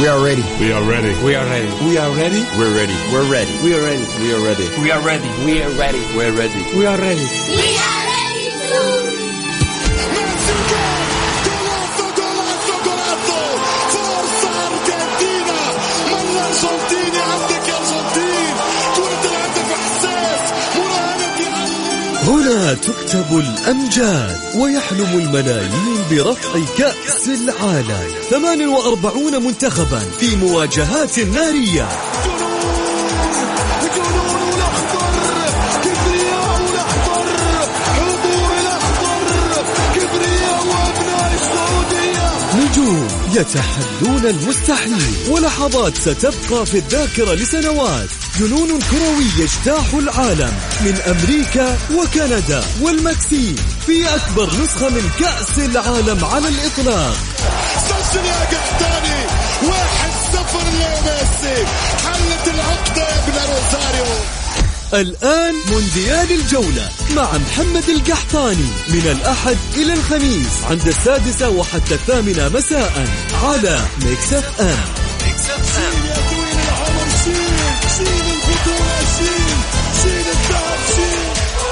We are ready. We are ready. We are ready. We are ready. We're ready. We're ready. We are ready. We are ready. We are ready. We are ready. We're ready. We are ready. We are ready to. Forza Argentina, ma l'Argentina عندك أرجنتين، كرة الهدف إحساس مراهنة يعلم. هنا تكتب الأمجاد ويحلم الملايين برفع كأس العالم. 48 منتخبا في مواجهات نارية. جنون الأخضر، كبرياء الأخضر، حضور الأخضر، كبرياء وأبناء السعودية. نجوم يتحدون المستحيل ولحظات ستبقى في الذاكرة لسنوات. جنون كروي يجتاح العالم من أمريكا وكندا والمكسيك في أكبر نسخة من كأس العالم على الإطلاق. سجل يا قحطاني 1-0 لميسي، حلت العقدة يا ابن روزاريو. الآن مونديال الجولة مع محمد القحطاني من الأحد إلى الخميس عند 6 وحتى 8 مساء على ميكس اف ام. شيل يا طويل العمر، شيل البطولة، شيل الذهب، شيل.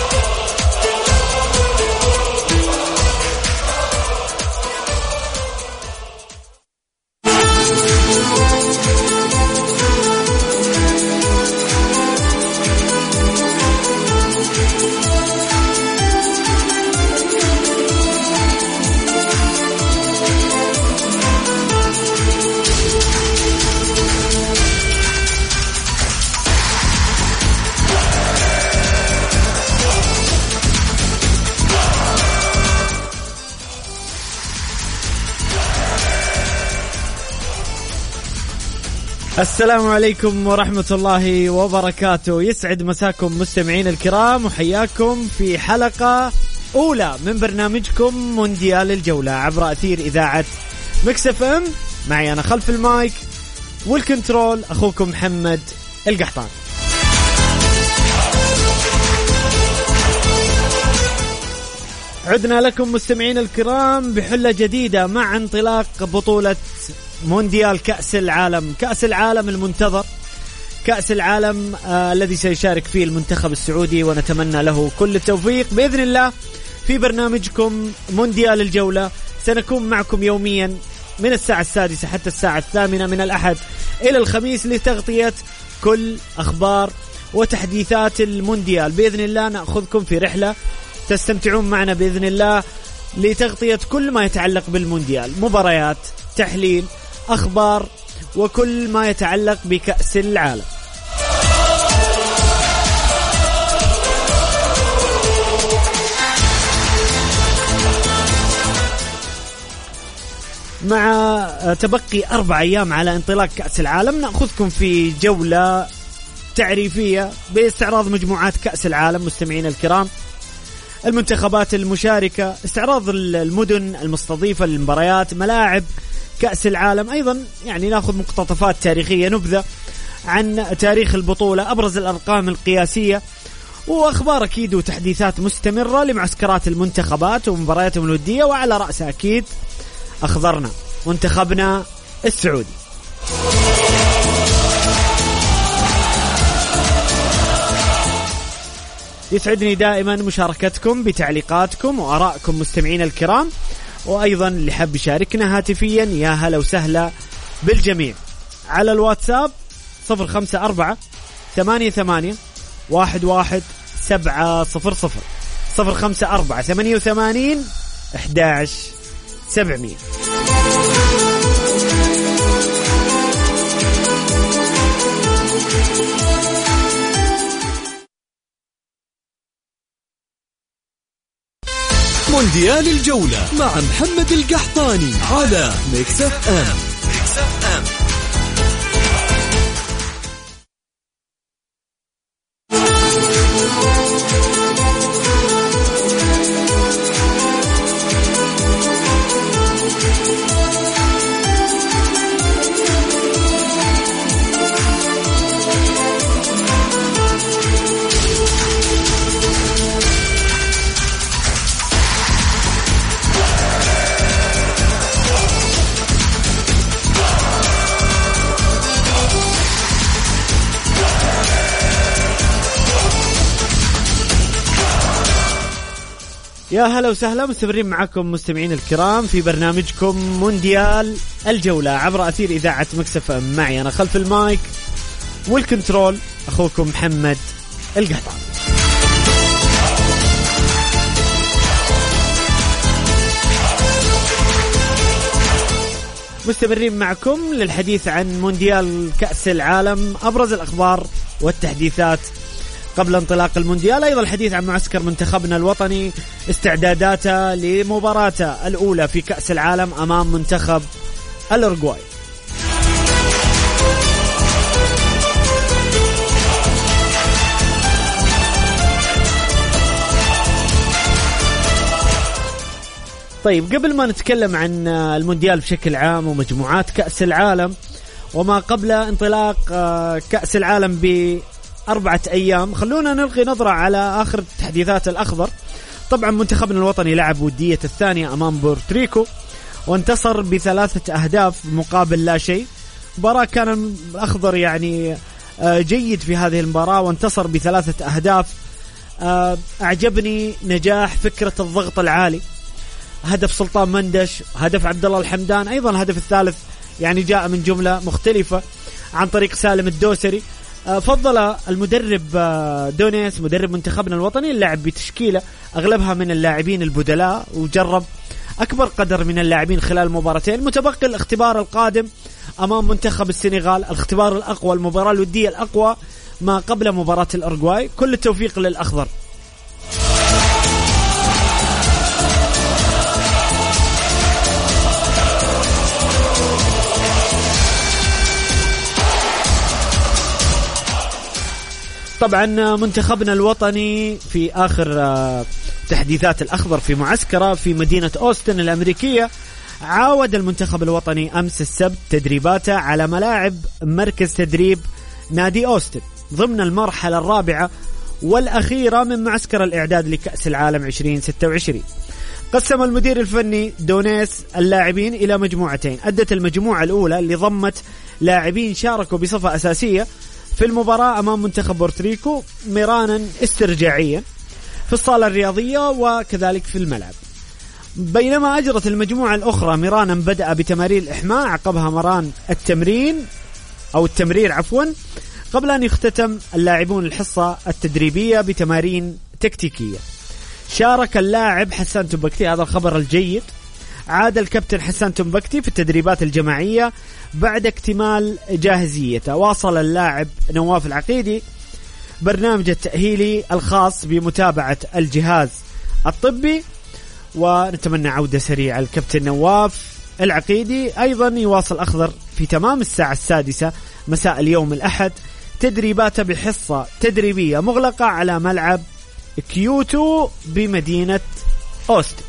السلام عليكم ورحمة الله وبركاته. يسعد مساكم مستمعين الكرام، وحياكم في حلقة أولى من برنامجكم مونديال الجولة عبر أثير إذاعة ميكس اف ام. معي أنا خلف المايك والكنترول أخوكم محمد القحطان. عدنا لكم مستمعين الكرام بحلة جديدة مع انطلاق بطولة مونديال كأس العالم، كأس العالم المنتظر، كأس العالم الذي سيشارك فيه المنتخب السعودي، ونتمنى له كل التوفيق بإذن الله. في برنامجكم مونديال الجولة سنكون معكم يوميا من الساعة 6 حتى الساعة 8 من الأحد إلى الخميس لتغطية كل أخبار وتحديثات المونديال. بإذن الله نأخذكم في رحلة تستمتعون معنا بإذن الله لتغطية كل ما يتعلق بالمونديال، مباريات، تحليل، أخبار، وكل ما يتعلق بكأس العالم. مع تبقي 4 أيام على انطلاق كأس العالم نأخذكم في جولة تعريفية باستعراض مجموعات كأس العالم. مستمعين الكرام، المنتخبات المشاركة، استعراض المدن المستضيفة للمباريات، ملاعب كأس العالم، أيضا يعني نأخذ مقتطفات تاريخية، نبذة عن تاريخ البطولة، أبرز الأرقام القياسية، وأخبار أكيد وتحديثات مستمرة لمعسكرات المنتخبات ومبارياتهم الودية، وعلى رأس أكيد أخضرنا منتخبنا السعودي. يسعدني دائما مشاركتكم بتعليقاتكم وآرائكم مستمعين الكرام، وأيضا اللي حاب يشاركنا هاتفيا يا هلا وسهلا بالجميع على الواتساب 054 88 11 700 054 88 11 700. مونديال الجولة مع محمد القحطاني على ميكس اف ام. ميكس اف ام. يا هلا وسهلا، مستمرين معكم مستمعين الكرام في برنامجكم مونديال الجولة عبر أثير إذاعة مكسف. معي أنا خلف المايك والكنترول أخوكم محمد القحطان. مستمرين معكم للحديث عن مونديال كأس العالم، أبرز الأخبار والتحديثات قبل انطلاق المونديال، أيضا الحديث عن معسكر منتخبنا الوطني، استعداداته لمباراته الأولى في كأس العالم أمام منتخب الأورجواي. طيب، قبل ما نتكلم عن المونديال بشكل عام ومجموعات كأس العالم وما قبل انطلاق كأس العالم ب4 أيام، خلونا نلقي نظرة على آخر تحديثات الأخضر. طبعا منتخبنا الوطني لعب ودية الثانية أمام بورتريكو وانتصر ب3 أهداف مقابل لا شيء. مباراة كان الأخضر يعني جيد في هذه المباراة وانتصر ب3 أهداف. أعجبني نجاح فكرة الضغط العالي، هدف سلطان مندش، هدف عبد الله الحمدان، أيضا الهدف الثالث يعني جاء من جملة مختلفة عن طريق سالم الدوسري. فضل المدرب دونيس مدرب منتخبنا الوطني اللعب بتشكيلة أغلبها من اللاعبين البدلاء، وجرب أكبر قدر من اللاعبين خلال المباراتين. متبقي الاختبار القادم أمام منتخب السنغال، الاختبار الأقوى، المباراة الودية الأقوى ما قبل مباراة الأورجواي. كل التوفيق للأخضر. طبعا منتخبنا الوطني في آخر تحديثات الأخضر في معسكره في مدينة أوستن الأمريكية، عاود المنتخب الوطني أمس السبت تدريباته على ملاعب مركز تدريب نادي أوستن ضمن المرحلة الرابعة والأخيرة من معسكر الإعداد لكأس العالم 2026. قسم المدير الفني دونيس اللاعبين إلى مجموعتين. أدت المجموعة الأولى اللي ضمت لاعبين شاركوا بصفة أساسية في المباراة أمام منتخب بورتريكو مرانا استرجاعيا في الصالة الرياضية وكذلك في الملعب، بينما أجرت المجموعة الأخرى مرانا بدأ بتمارين الإحماء، عقبها مران التمرير قبل أن يختتم اللاعبون الحصة التدريبية بتمارين تكتيكية. شارك اللاعب حسان تومبكتي، هذا الخبر الجيد. عاد الكابتن حسان تومبكتي في التدريبات الجماعية بعد اكتمال جاهزيته. واصل اللاعب نواف العقيدي برنامج التأهيلي الخاص بمتابعة الجهاز الطبي، ونتمنى عودة سريعة الكابتن نواف العقيدي. أيضا يواصل أخضر في تمام الساعة 6 مساء اليوم الأحد تدريباته بحصة تدريبية مغلقة على ملعب كيوتو بمدينة أوستن.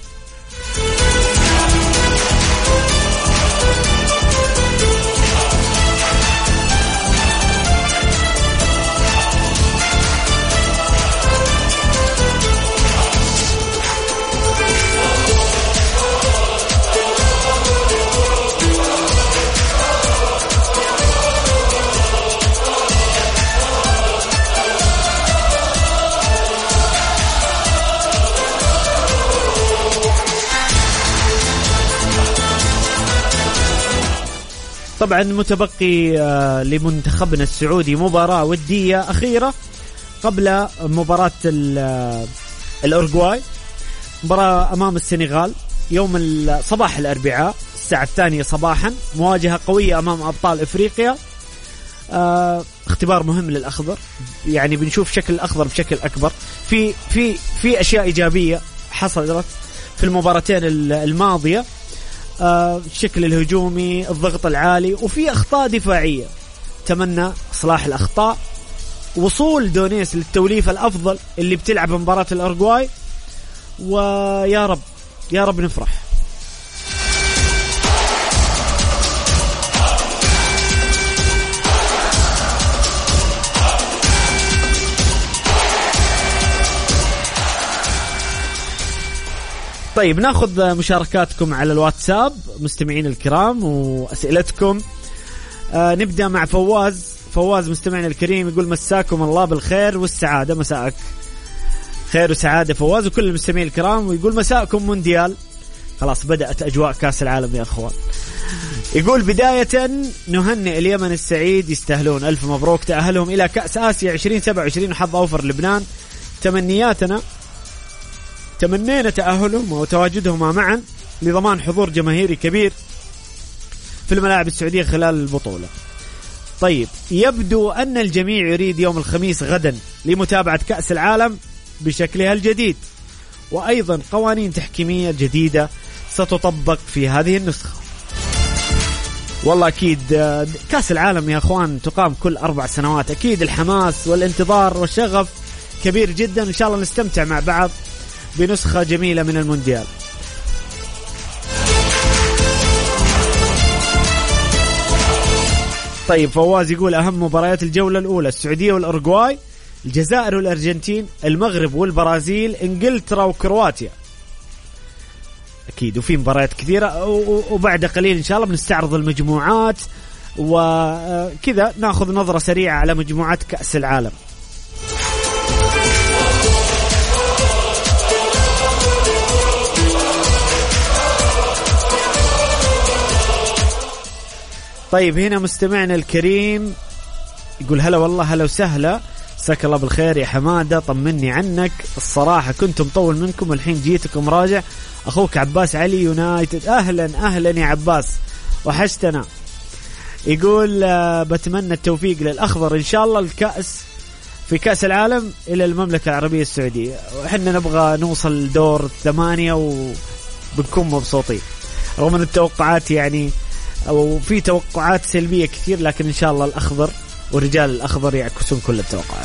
طبعا متبقي لمنتخبنا السعودي مباراة ودية أخيرة قبل مباراة الأورجواي، مباراة أمام السنغال يوم صباح الأربعاء الساعة 2 صباحا، مواجهة قوية أمام أبطال إفريقيا. اختبار مهم للأخضر، يعني بنشوف شكل الأخضر بشكل أكبر. في أشياء إيجابية حصلت في المباراتين الماضية، الشكل الهجومي، الضغط العالي، وفي أخطاء دفاعية. تمنى إصلاح الأخطاء، وصول دونيس للتوليفة الأفضل اللي بتلعب مباراة الأورجواي، ويا رب يا رب نفرح. طيب، ناخذ مشاركاتكم على الواتساب مستمعين الكرام وأسئلتكم. نبدأ مع فواز مستمعنا الكريم، يقول مساكم الله بالخير والسعادة. مساءك خير وسعادة فواز وكل المستمعين الكرام. ويقول مساءكم مونديال. خلاص بدأت أجواء كأس العالم يا أخوان. يقول بداية نهنئ اليمن السعيد، يستاهلون، ألف مبروك تأهلهم إلى كأس آسيا 2027 وحظ أوفر لبنان. تمنينا تأهلهم وتواجدهما معا لضمان حضور جماهيري كبير في الملاعب السعودية خلال البطولة. طيب يبدو أن الجميع يريد يوم الخميس غدا لمتابعة كأس العالم بشكلها الجديد، وأيضا قوانين تحكيمية جديدة ستطبق في هذه النسخة. والله أكيد كأس العالم يا أخوان تقام كل 4 سنوات، أكيد الحماس والانتظار والشغف كبير جدا. إن شاء الله نستمتع مع بعض بنسخة جميلة من المونديال. طيب فواز يقول أهم مباريات الجولة الأولى السعودية والأورجواي، الجزائر والأرجنتين، المغرب والبرازيل، إنجلترا وكرواتيا. أكيد وفي مباريات كثيرة، وبعد قليل إن شاء الله بنستعرض المجموعات وكذا ناخذ نظرة سريعة على مجموعات كأس العالم. طيب هنا مستمعنا الكريم يقول هلا والله هلا وسهلا، مساك الله بالخير يا حمادة، طمني عنك، الصراحة كنت مطول منكم والحين جيتكم راجع، أخوك عباس علي يونايتد. أهلا يا عباس وحشتنا. يقول بتمنى التوفيق للأخضر إن شاء الله الكأس في كأس العالم إلى المملكة العربية السعودية، وإحنا نبغى نوصل دور 8 وبنكون مبسوطين رغم أن التوقعات يعني أو في توقعات سلبية كثير، لكن إن شاء الله الأخضر ورجال الأخضر يعكسون كل التوقعات.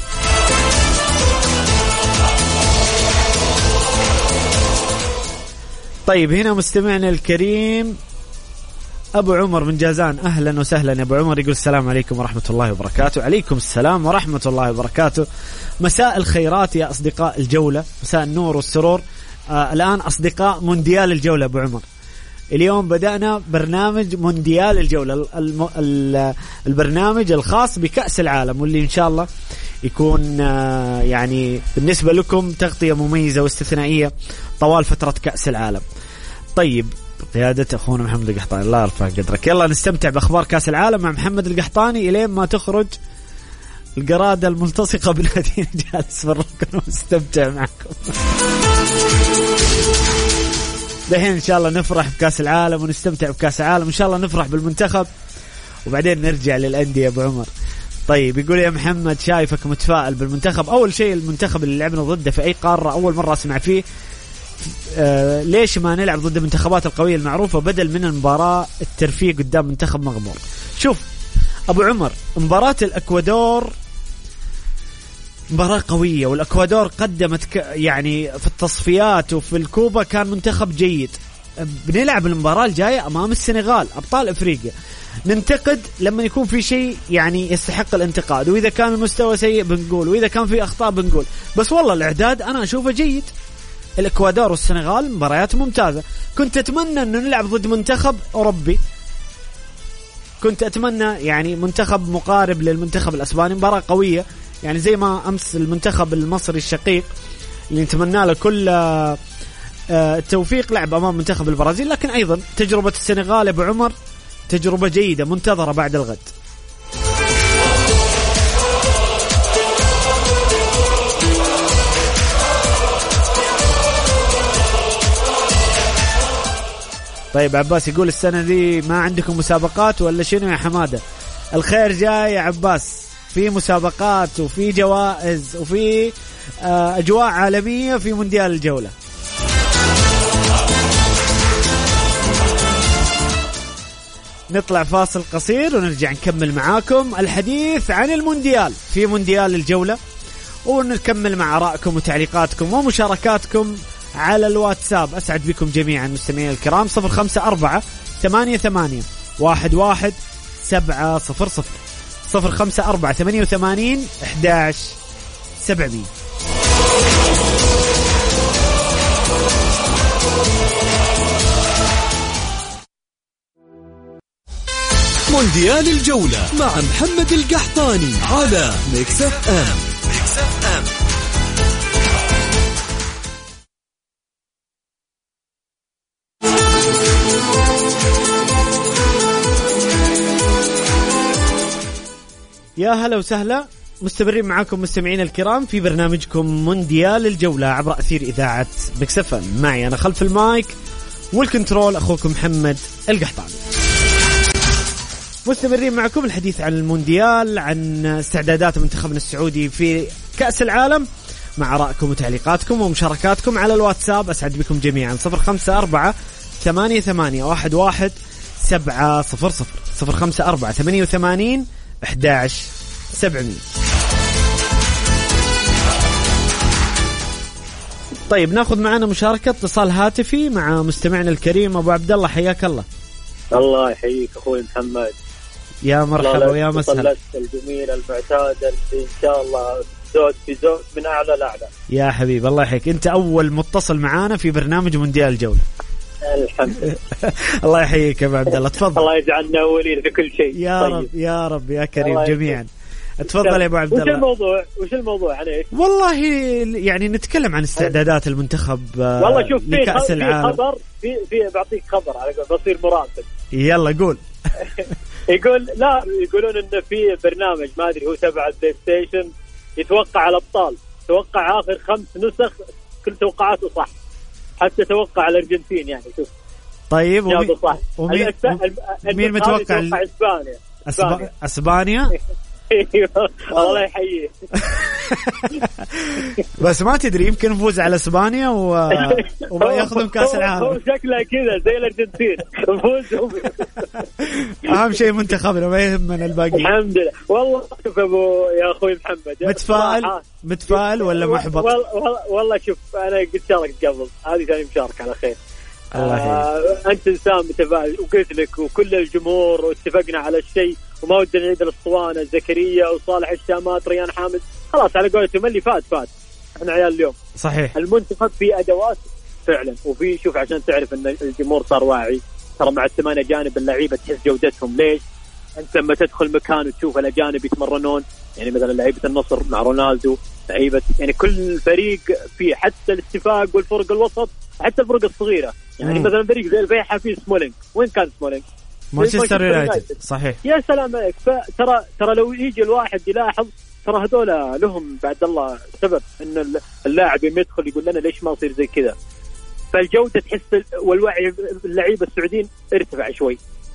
طيب هنا مستمعنا الكريم أبو عمر من جازان، أهلا وسهلا يا أبو عمر. يقول السلام عليكم ورحمة الله وبركاته. عليكم السلام ورحمة الله وبركاته. مساء الخيرات يا أصدقاء الجولة، مساء النور والسرور. الآن أصدقاء مونديال الجولة أبو عمر، اليوم بدأنا برنامج مونديال الجولة، البرنامج الخاص بكأس العالم، واللي إن شاء الله يكون يعني بالنسبة لكم تغطية مميزة واستثنائية طوال فترة كأس العالم. طيب قيادة أخونا محمد القحطاني، الله يرفع قدرك. يلا نستمتع بأخبار كأس العالم مع محمد القحطاني إلين ما تخرج القرادة الملتصقة بنادينا، جالس في الركن ونستمتع معكم. دحين إن شاء الله نفرح بكأس العالم ونستمتع بكأس العالم، إن شاء الله نفرح بالمنتخب وبعدين نرجع للأندية أبو عمر. طيب يقول يا محمد شايفك متفائل بالمنتخب. أول شيء المنتخب اللي لعبنا ضده في أي قارة أول مرة أسمع فيه، ليش ما نلعب ضد المنتخبات القوية المعروفة بدل من المباراة الترفيه قدام منتخب مغمور؟ شوف أبو عمر، مباراة الأكوادور مباراة قوية، والأكوادور قدمت يعني في التصفيات وفي الكوبا كان منتخب جيد. بنلعب المباراة الجاية أمام السنغال أبطال إفريقيا، ننتقد لما يكون في شيء يعني يستحق الانتقاد، وإذا كان المستوى سيء بنقول، وإذا كان في أخطاء بنقول، بس والله الإعداد أنا أشوفه جيد. الأكوادور والسنغال مباريات ممتازة. كنت أتمنى أن نلعب ضد منتخب أوروبي، كنت أتمنى يعني منتخب مقارب للمنتخب الأسباني، مباراة قوية يعني زي ما أمس المنتخب المصري الشقيق اللي نتمنى له كل التوفيق لعب أمام منتخب البرازيل. لكن أيضا تجربة السنغال أبو عمر تجربة جيدة منتظرة بعد الغد. طيب عباس يقول السنة دي ما عندكم مسابقات ولا شنو يا حمادة؟ الخير جاي يا عباس، في مسابقات وفي جوائز وفي أجواء عالمية في مونديال الجولة. نطلع فاصل قصير ونرجع نكمل معاكم الحديث عن المونديال في مونديال الجولة، ونكمل مع آرائكم وتعليقاتكم ومشاركاتكم على الواتساب. أسعد بكم جميعا مستمعين الكرام. 0548811700 0548811700. مونديال الجولة مع محمد القحطاني على ميكس اف ام. يا هلا وسهلا، مستمرين معاكم مستمعين الكرام في برنامجكم مونديال الجولة عبر أثير إذاعة ميكس اف ام. معي أنا خلف المايك والكنترول أخوكم محمد القحطاني. مستمرين معكم الحديث عن المونديال، عن استعدادات منتخبنا السعودي في كأس العالم، مع آرائكم وتعليقاتكم ومشاركاتكم على الواتساب. أسعد بكم جميعا. 0548811700 0548811700. طيب ناخذ معنا مشاركة اتصال هاتفي مع مستمعنا الكريم أبو عبد الله. حياك الله. الله يحييك أخوي محمد. يا مرحبا ويا مسهلا. الجميل المعتاد إن شاء الله، زود في زود من أعلى لأعلى. يا حبيب الله يحييك، أنت أول متصل معانا في برنامج مونديال الجولة. الحمد لله. الله يحييك يا أبو عبد الله، تفضل. الله يجعلنا أولين في كل شيء. يا طيب. رب يا رب يا كريم جميعا. تفضل يا أبو عبد الله. وش الموضوع عليك؟ والله يعني نتكلم عن استعدادات المنتخب والله شوف لكأس العالم. خبر في بعطيك خبر على بصير مراسل. يلا قول. يقولون إن في برنامج ما أدري هو تبع البلاي ستيشن يتوقع الأبطال، توقع آخر 5 نسخ كل توقعاته صح، حتى توقع الأرجنتين. يعني شوف. طيب ومين متوقع؟ أسبانيا. الله يحييه. بس ما تدري يمكن نفوز على اسبانيا وياخذون كاس العالم. هو شكله كذا زي الارجنتين نفوز. اهم شيء منتخبنا ما يهمنا الباقي. الحمد لله. والله شوف يا اخوي محمد، متفائل ولا محبط؟ والله شوف انا قلت شارك قبل، هذه ثاني مشاركه على خير. أنت إنسان متفائل، وقلت لك وكل الجمهور واتفقنا على الشيء، وما ودنا نعيد الأسطوانة زكريا وصالح الشامات ريان حامد، خلاص على قولتهم اللي فات احنا عيال اليوم. صحيح. المنتخب في أدوات فعلا، وفي شوف عشان تعرف أن الجمهور صار واعي، ترى مع ال8 أجانب اللعيبة تحس جودتهم. ليش؟ أنت لما تدخل مكان وتشوف الأجانب يتمرنون، يعني مثلا لعيبة النصر مع رونالدو، لعيبة يعني كل فريق فيه، حتى الاتفاق والفرق الوسط، حتى الفرق الصغيرة. يعني مثلا فريق زي البيحة فيه سمولينج، وين كان سمولينج؟ مانشستر يونايتد. صحيح. يا سلام عليك. فترى لو يجي الواحد يلاحظ، ترى هذول لهم بعد الله سبب، ان اللاعب يدخل يقول لنا ليش ما يصير زي كذا. فالجودة تحس والوعي اللعيبة السعوديين ارتفع شوي.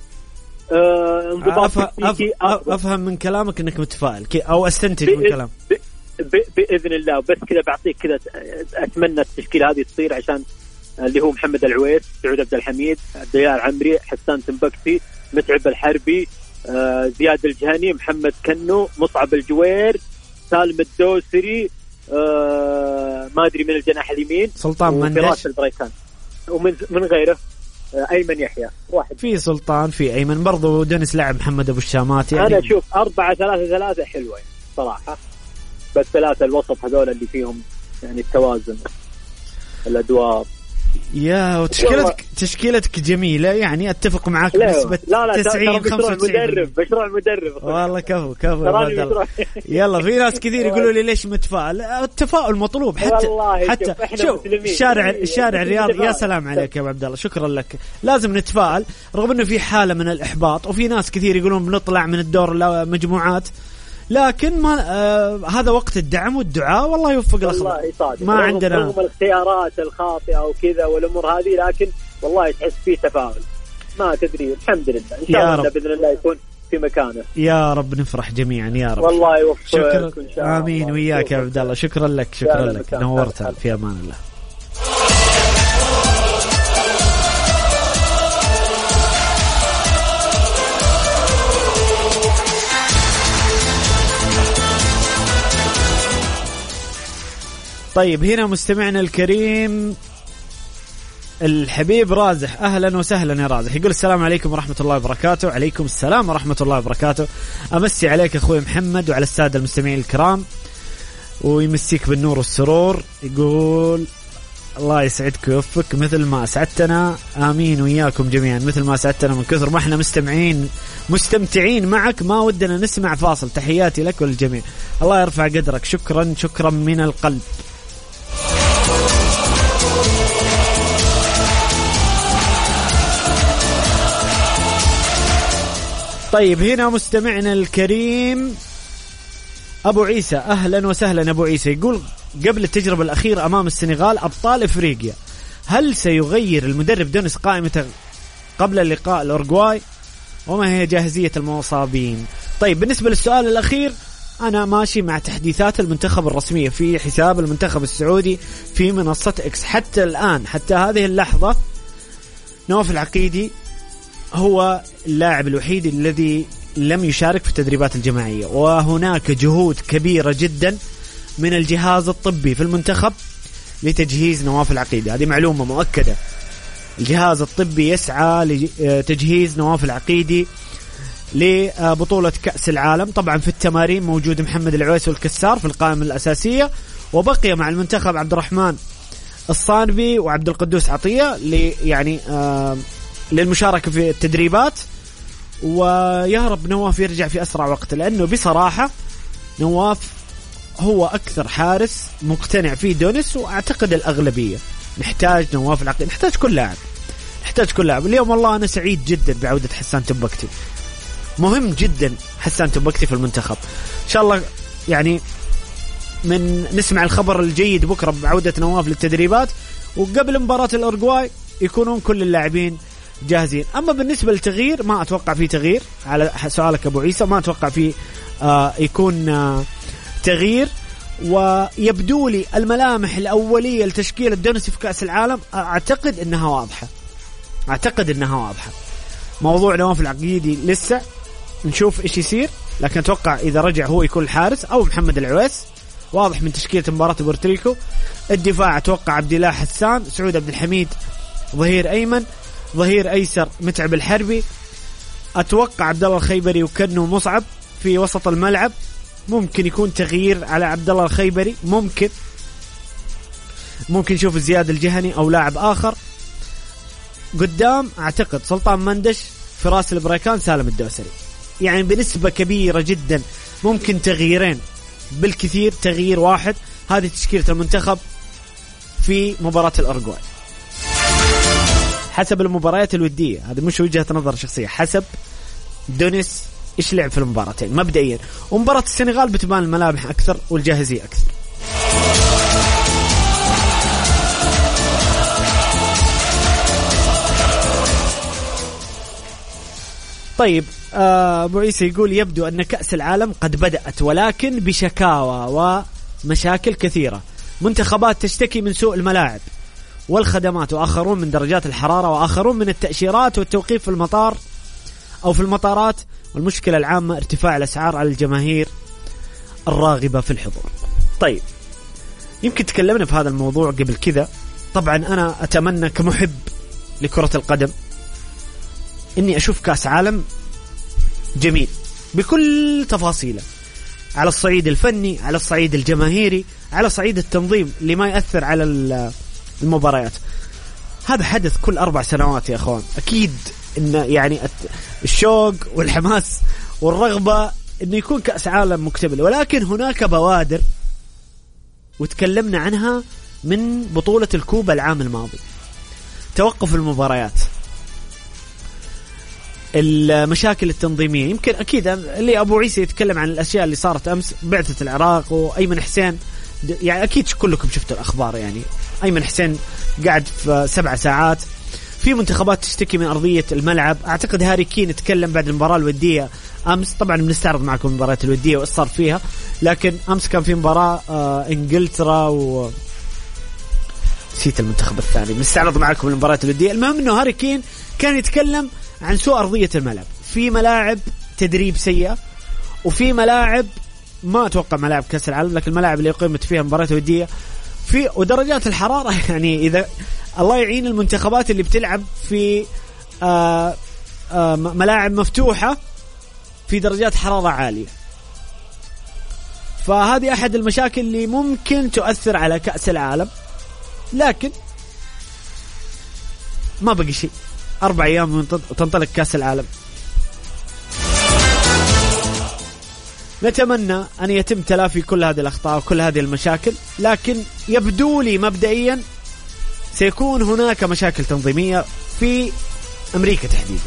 أفهم من كلامك أنك متفائل أو أستنتج من كلام. بإذن الله. بس كذا بعطيك كذا، أتمنى التشكيلة هذه تصير، عشان اللي هو محمد العويس، سعود عبد الحميد، ديار عمري، حسان تنبكتي، متعب الحربي، زياد الجهني، محمد كنو، مصعب الجوير، سالم الدوسري، ما أدري من الجناح اليمين، سلطان مندش البريكان، ومن غيره أيمن يحيى واحد. في سلطان، في أيمن برضو، دونس لعب محمد أبو الشامات. يعني أنا أشوف 4-3-3 حلوة صراحة، بس 3 الوسط هذول اللي فيهم يعني التوازن الأدوار. يا وتشكيلتك جميلة، يعني أتفق معك بنسبة 90-95. مشروع مدرب والله كفو يلا في ناس كثير يقولوا لي ليش متفائل. التفاؤل مطلوب، حتى شوف الشارع الرياضي. يا سلام عليك يا أبو عبد الله، شكرا لك. لازم نتفائل رغم انه في حالة من الإحباط، وفي ناس كثير يقولون بنطلع من الدور مجموعات، لكن ما هذا وقت الدعم والدعاء، والله يوفق الأخلاق. ما عندنا رغم الاختيارات الخاطئة وكذا والأمور هذه، لكن والله تحس فيه تفاؤل. ما تدري، الحمد لله إن شاء الله بإذن الله يكون في مكانه. يا رب نفرح جميعا يا رب. والله يوفقك. شكرا. آمين وياك يا عبد الله. شكرا لك نورتها. في أمان الله. طيب هنا مستمعنا الكريم الحبيب رازح. أهلا وسهلا يا رازح. يقول السلام عليكم ورحمة الله وبركاته. عليكم السلام ورحمة الله وبركاته. أمسي عليك أخوي محمد وعلى السادة المستمعين الكرام، ويمسيك بالنور والسرور. يقول الله يسعدك ويوفقك مثل ما أسعدتنا. آمين وإياكم جميعا مثل ما أسعدتنا. من كثر ما احنا مستمتعين معك ما ودنا نسمع فاصل. تحياتي لك وللجميع. الله يرفع قدرك. شكرا من القلب. طيب هنا مستمعنا الكريم أبو عيسى أهلا وسهلا أبو عيسى، يقول قبل التجربة الأخيرة أمام السنغال أبطال إفريقيا، هل سيغير المدرب دونيس قائمته قبل اللقاء الأورجواي؟ وما هي جاهزية المصابين؟ طيب بالنسبة للسؤال الأخير، أنا ماشي مع تحديثات المنتخب الرسمية في حساب المنتخب السعودي في منصة إكس. حتى الآن حتى هذه اللحظة نواف العقيدي هو اللاعب الوحيد الذي لم يشارك في التدريبات الجماعية، وهناك جهود كبيرة جدا من الجهاز الطبي في المنتخب لتجهيز نواف العقيدي. هذه معلومة مؤكدة، الجهاز الطبي يسعى لتجهيز نواف العقيدي لبطولة كأس العالم. طبعا في التمارين موجود محمد العويس والكسار في القائمة الأساسية، وبقي مع المنتخب عبد الرحمن الصانبي وعبد القدوس عطية يعني للمشاركة في التدريبات. ويهرب نواف يرجع في أسرع وقت، لأنه بصراحة نواف هو أكثر حارس مقتنع فيه دونيس، وأعتقد الأغلبية. نحتاج نواف العقيدي، نحتاج كل لاعب. اليوم والله أنا سعيد جدا بعودة حسان تنبكتي، مهم جدا حسان تنبكتي في المنتخب. إن شاء الله يعني من نسمع الخبر الجيد بكرة بعودة نواف للتدريبات، وقبل مباراة الأورجواي يكونون كل اللاعبين جاهزين. أما بالنسبة للتغيير ما أتوقع فيه تغيير، على سؤالك أبو عيسى ما أتوقع فيه يكون تغيير. ويبدو لي الملامح الأولية لتشكيلة دونيس في كأس العالم أعتقد أنها واضحة. موضوع نواف العقيدي لسه نشوف إيش يصير، لكن أتوقع إذا رجع هو يكون الحارس أو محمد العويس، واضح من تشكيلة مباراة بورتريكو. الدفاع أتوقع عبد الله حسان، سعود عبد الحميد ظهير أيمن، ظهير أيسر متعب الحربي. أتوقع عبد الله الخيبري وكنو مصعب في وسط الملعب، ممكن يكون تغيير على عبد الله الخيبري، ممكن نشوف زياد الجهني أو لاعب آخر. قدام أعتقد سلطان مندش، فراس البريكان، سالم الدوسري. يعني بنسبة كبيرة جدا ممكن تغييرين، بالكثير تغيير واحد. هذه تشكيلة المنتخب في مباراة الأورجواي حسب المباريات الودية. هذه مش وجهة نظر شخصية، حسب دونيس إيش لعب في المباراتين مبدئيا. ومباراة السنغال بتبان الملامح أكثر والجاهزية أكثر. طيب أبو عيسى يقول يبدو أن كأس العالم قد بدأت، ولكن بشكاوى ومشاكل كثيرة. منتخبات تشتكي من سوء الملاعب والخدمات، وآخرون من درجات الحرارة، وآخرون من التأشيرات والتوقيف في المطار أو في المطارات. والمشكلة العامة ارتفاع الأسعار على الجماهير الراغبة في الحضور. طيب يمكن تكلمنا في هذا الموضوع قبل كذا. طبعا أنا أتمنى كمحب لكرة القدم إني أشوف كأس عالم جميل بكل تفاصيله، على الصعيد الفني، على الصعيد الجماهيري، على صعيد التنظيم اللي ما يأثر على المباريات. هذا حدث كل 4 سنوات يا أخوان. أكيد إن يعني الشوق والحماس والرغبة إنه يكون كأس عالم مكتمل، ولكن هناك بوادر وتكلمنا عنها من بطولة الكوبا العام الماضي. توقف المباريات، المشاكل التنظيمية. يمكن أكيد اللي أبو عيسى يتكلم عن الأشياء اللي صارت أمس، بعثة العراق وأيمن حسين. يعني أكيد كلكم شفتوا الأخبار. يعني أيمن حسين قاعد في 7 ساعات. في منتخبات تشتكي من أرضية الملعب. أعتقد هاري كين يتكلم بعد المباراة الودية أمس. طبعا بنستعرض معكم المباراة الودية وإيش صار فيها، لكن أمس كان في مباراة إنجلترا و نسيت المنتخب الثاني. بنستعرض معكم المباراة الودية. المهم إنه هاري كين كان يتكلم عن سوء أرضية الملعب. في ملاعب تدريب سيئة، وفي ملاعب ما أتوقع ملاعب كأس العالم، لكن الملاعب اللي قيمت فيها مباراة ودية في ودرجات الحرارة. يعني إذا الله يعين المنتخبات اللي بتلعب في ملاعب مفتوحة في درجات حرارة عالية. فهذه أحد المشاكل اللي ممكن تؤثر على كأس العالم. لكن ما بقي شيء، 4 أيام تنطلق كأس العالم. نتمنى أن يتم تلافي كل هذه الأخطاء وكل هذه المشاكل، لكن يبدو لي مبدئيا سيكون هناك مشاكل تنظيمية في أمريكا تحديدا.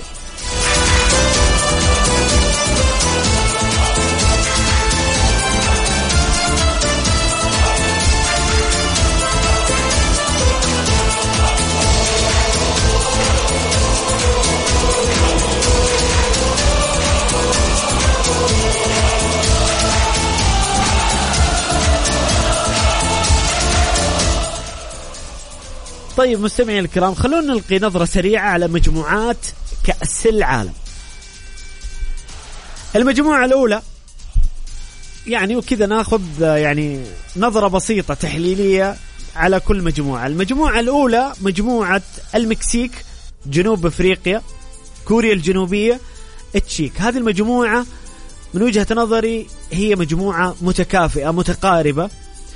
طيب مستمعين الكرام، خلونا نلقي نظرة سريعة على مجموعات كأس العالم. المجموعة الأولى يعني وكذا ناخذ يعني نظرة بسيطة تحليلية على كل مجموعة. المجموعة الأولى مجموعة المكسيك، جنوب أفريقيا، كوريا الجنوبية، التشيك. هذه المجموعة من وجهة نظري هي مجموعة متكافئة متقاربة،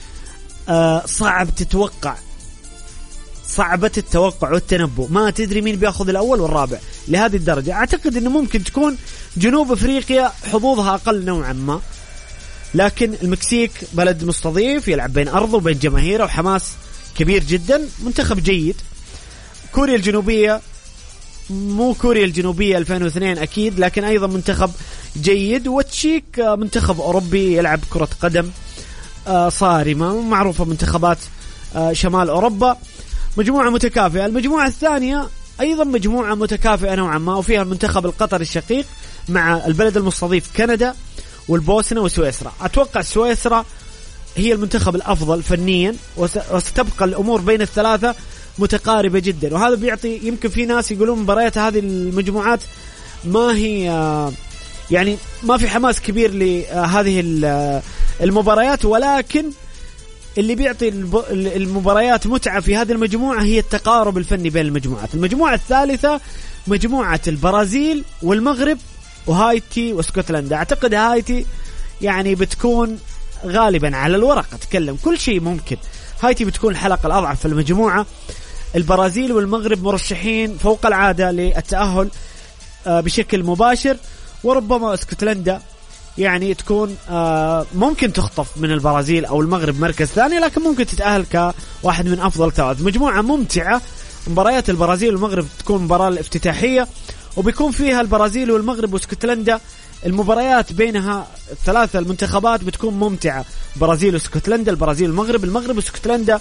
صعبة التوقع والتنبؤ، ما تدري مين بياخذ الأول والرابع لهذه الدرجة. أعتقد أنه ممكن تكون جنوب أفريقيا حظوظها أقل نوعا ما، لكن المكسيك بلد مستضيف يلعب بين أرضه وبين جماهيره وحماس كبير جدا، منتخب جيد. كوريا الجنوبية مو كوريا الجنوبية 2002 أكيد، لكن أيضا منتخب جيد. والتشيك منتخب أوروبي يلعب كرة قدم صارمة، معروفة منتخبات شمال أوروبا. مجموعة متكافئة. المجموعة الثانية أيضا مجموعة متكافئة نوعا ما، وفيها المنتخب القطري الشقيق مع البلد المستضيف كندا والبوسنة وسويسرا. أتوقع سويسرا هي المنتخب الأفضل فنيا، وستبقى الأمور بين الثلاثة متقاربة جدا. وهذا بيعطي، يمكن في ناس يقولون مباريات هذه المجموعات ما هي يعني ما في حماس كبير لهذه المباريات، ولكن اللي بيعطي المباريات متعة في هذه المجموعة هي التقارب الفني بين المجموعات. المجموعة الثالثة مجموعة البرازيل والمغرب وهايتي واسكتلندا. أعتقد هايتي يعني بتكون غالبا على الورق، أتكلم كل شيء ممكن، هايتي بتكون الحلقة الأضعف في المجموعة. البرازيل والمغرب مرشحين فوق العادة للتأهل بشكل مباشر، وربما اسكتلندا يعني تكون ممكن تخطف من البرازيل أو المغرب مركز ثاني، لكن ممكن تتأهل كواحد من أفضل ثلاث. مجموعة ممتعة، مباريات البرازيل والمغرب تكون مباراة الافتتاحية، وبيكون فيها البرازيل والمغرب واسكتلندا. المباريات بينها الثلاثة المنتخبات بتكون ممتعة، برازيل واسكتلندا، البرازيل والمغرب، المغرب واسكتلندا،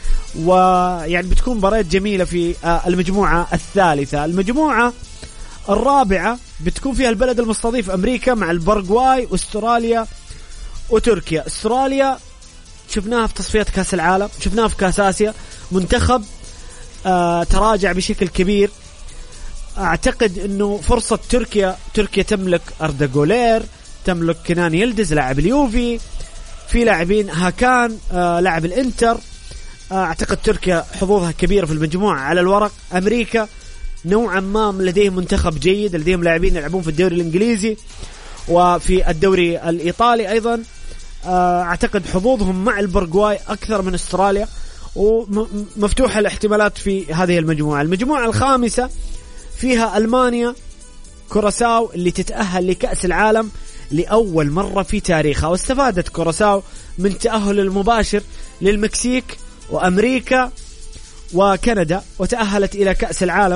ويعني بتكون مباريات جميلة في المجموعة الثالثة. المجموعة الرابعة بتكون فيها البلد المستضيف أمريكا مع البرغواي واستراليا وتركيا. استراليا شفناها في تصفيات كأس العالم، شفناها في كأس آسيا، منتخب تراجع بشكل كبير. أعتقد أنه فرصة تركيا تملك أردا جولير، تملك كنان يلدز لاعب اليوفي، في لاعبين هاكان لاعب الانتر. أعتقد تركيا حظوظها كبيرة في المجموعة على الورق. أمريكا نوعا ما لديهم منتخب جيد، لديهم لاعبين يلعبون في الدوري الإنجليزي وفي الدوري الإيطالي أيضا. أعتقد حظوظهم مع البرغواي أكثر من استراليا، ومفتوحة الاحتمالات في هذه المجموعة. المجموعة الخامسة فيها ألمانيا، كوراساو اللي تتأهل لكأس العالم لأول مرة في تاريخها، واستفادت كوراساو من تأهل المباشر للمكسيك وأمريكا وكندا وتأهلت إلى كأس العالم.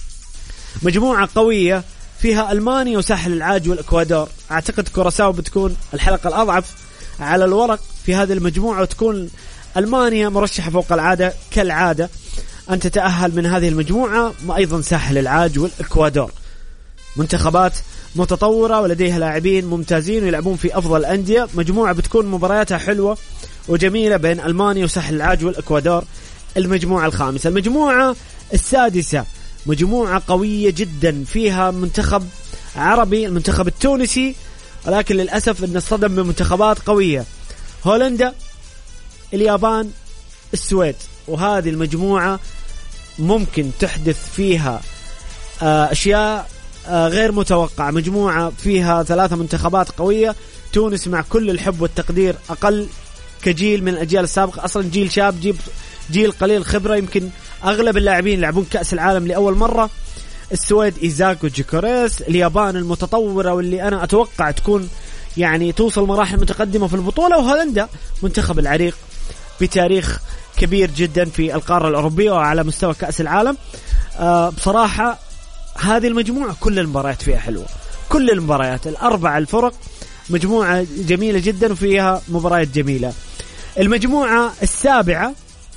مجموعة قوية فيها ألمانيا وساحل العاج والإكوادور. أعتقد كوراساو بتكون الحلقة الأضعف على الورق في هذه المجموعة، وتكون ألمانيا مرشحة فوق العادة كالعادة أن تتأهل من هذه المجموعة، وأيضا ساحل العاج والإكوادور منتخبات متطورة ولديها لاعبين ممتازين ويلعبون في أفضل الأندية. مجموعة بتكون مبارياتها حلوة وجميلة بين ألمانيا وساحل العاج والإكوادور. المجموعة الخامسة. المجموعة السادسة مجموعة قوية جدا، فيها منتخب عربي، المنتخب التونسي، ولكن للأسف أن الصدم بمنتخبات قوية، هولندا، اليابان، السويد. وهذه المجموعة ممكن تحدث فيها أشياء غير متوقعة. مجموعة فيها ثلاثة منتخبات قوية. تونس مع كل الحب والتقدير أقل كجيل من الأجيال السابقة، أصلا جيل شاب، جيل قليل خبرة، يمكن أغلب اللاعبين يلعبون كأس العالم لأول مرة. السويد إيزاك وجيكوريس. اليابان المتطورة واللي أنا أتوقع تكون يعني توصل مراحل متقدمة في البطولة. وهولندا منتخب العريق بتاريخ كبير جدا في القارة الأوروبية وعلى مستوى كأس العالم. بصراحة هذه المجموعة كل المباريات فيها حلوة، كل المباريات الأربع الفرق مجموعة جميلة جدا وفيها مباريات جميلة. المجموعة السابعة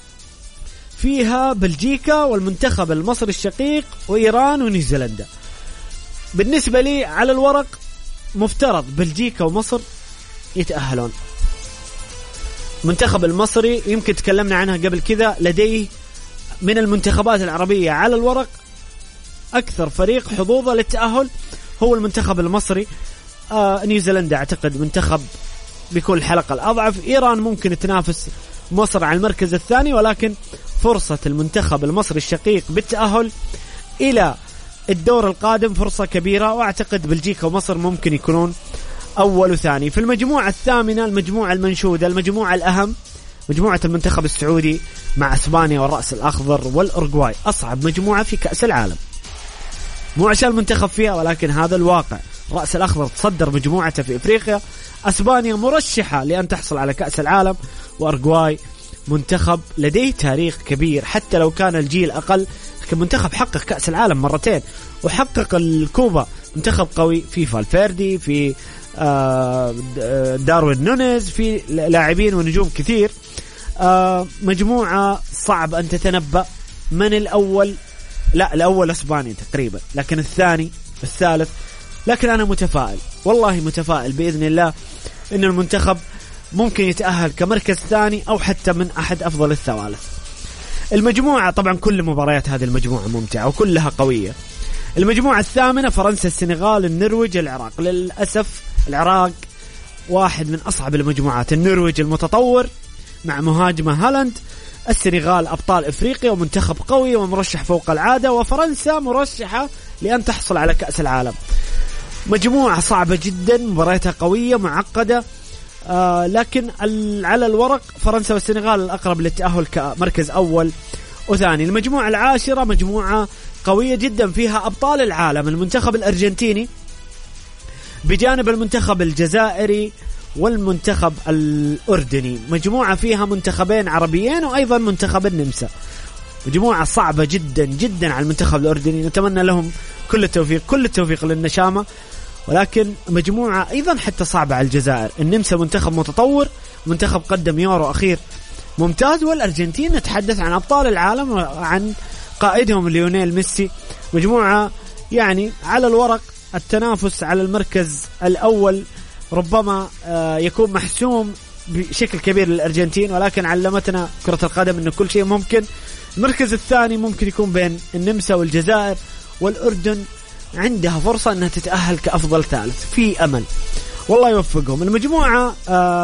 فيها بلجيكا والمنتخب المصري الشقيق وإيران ونيوزيلندا. بالنسبة لي على الورق مفترض بلجيكا ومصر يتأهلون. منتخب المصري يمكن تكلمنا عنها قبل كذا، لديه من المنتخبات العربية على الورق أكثر فريق حظوظا للتأهل هو المنتخب المصري. نيوزيلندا أعتقد منتخب بيكون الحلقة الأضعف. إيران ممكن تنافس مصر على المركز الثاني، ولكن فرصة المنتخب المصري الشقيق بالتأهل إلى الدور القادم فرصة كبيرة، وأعتقد بلجيكا ومصر ممكن يكونون أول وثاني. في المجموعة الثامنة، المجموعة المنشودة، المجموعة الأهم، مجموعة المنتخب السعودي مع إسبانيا والرأس الأخضر والأورجواي. أصعب مجموعة في كأس العالم، مو عشان المنتخب فيها ولكن هذا الواقع. رأس الأخضر تصدر مجموعته في إفريقيا، أسبانيا مرشحة لأن تحصل على كأس العالم، وأورجواي منتخب لديه تاريخ كبير حتى لو كان الجيل أقل، لكن منتخب حقق كأس العالم مرتين وحقق الكوبا. منتخب قوي، في فالفيردي، في داروين نونيز، في لاعبين ونجوم كثير. مجموعة صعب أن تتنبأ من الأول. لا، الأول أسبانيا تقريبا، لكن الثاني الثالث. لكن أنا متفائل، والله متفائل بإذن الله إن المنتخب ممكن يتأهل كمركز ثاني أو حتى من أحد أفضل الثوالث. المجموعة طبعا كل مباريات هذه المجموعة ممتعة وكلها قوية. المجموعة الثامنة فرنسا، السنغال، النرويج، العراق. للأسف العراق واحد من أصعب المجموعات. النرويج المتطور مع مهاجمة هالاند، السنغال أبطال إفريقيا ومنتخب قوي ومرشح فوق العادة، وفرنسا مرشحة لأن تحصل على كأس العالم. مجموعة صعبة جدا، مبارياتها قوية معقدة، لكن على الورق فرنسا والسنغال الأقرب للتأهل كمركز أول وثاني. المجموعة العاشرة مجموعة قوية جدا، فيها أبطال العالم، المنتخب الأرجنتيني بجانب المنتخب الجزائري والمنتخب الأردني. مجموعة فيها منتخبين عربيين وأيضا منتخب النمسا. مجموعة صعبة جدا جدا على المنتخب الأردني، نتمنى لهم كل التوفيق، كل التوفيق للنشامة. ولكن مجموعة أيضا حتى صعبة على الجزائر. النمسا منتخب متطور، منتخب قدم يورو أخير ممتاز، والأرجنتين نتحدث عن أبطال العالم وعن قائدهم ليونيل ميسي. مجموعة يعني على الورق التنافس على المركز الأول ربما يكون محسوم بشكل كبير للأرجنتين، ولكن علمتنا كرة القدم أن كل شيء ممكن. المركز الثاني ممكن يكون بين النمسا والجزائر، والأردن عندها فرصة أنها تتأهل كأفضل ثالث، في أمل والله يوفقهم. المجموعة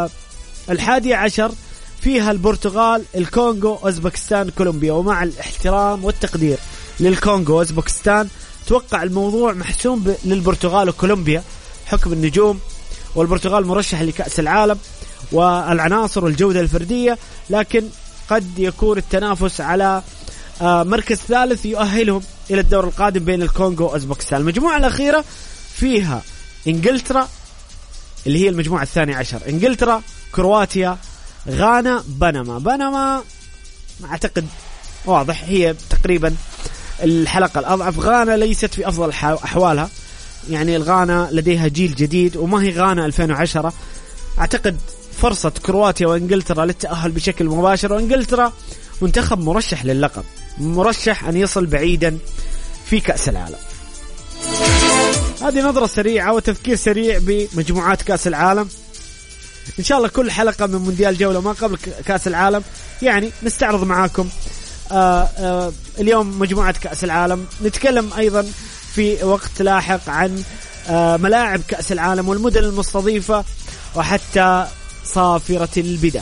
11 فيها البرتغال، الكونغو، أوزبكستان، كولومبيا. ومع الاحترام والتقدير للكونغو وأوزبكستان، توقع الموضوع محسوم للبرتغال وكولومبيا حكم النجوم، والبرتغال مرشح لكأس العالم والعناصر والجودة الفردية، لكن قد يكون التنافس على مركز ثالث يؤهلهم إلى الدور القادم بين الكونغو وأوزبكستان. المجموعة الأخيرة فيها إنجلترا اللي هي المجموعة 12، إنجلترا، كرواتيا، غانا، بنما أعتقد واضح هي تقريبا الحلقة الأضعف. غانا ليست في أفضل أحوالها، يعني الغانا لديها جيل جديد وما هي غانا 2010. أعتقد فرصة كرواتيا وإنجلترا للتأهل بشكل مباشر، وإنجلترا منتخب مرشح للقب، مرشح أن يصل بعيدا في كأس العالم. هذه نظرة سريعة وتفكير سريع بمجموعات كأس العالم. إن شاء الله كل حلقة من مونديال جولة ما قبل كأس العالم يعني نستعرض معاكم اليوم مجموعة كأس العالم. نتكلم أيضا في وقت لاحق عن ملاعب كأس العالم والمدن المستضيفة وحتى صافرة البداية.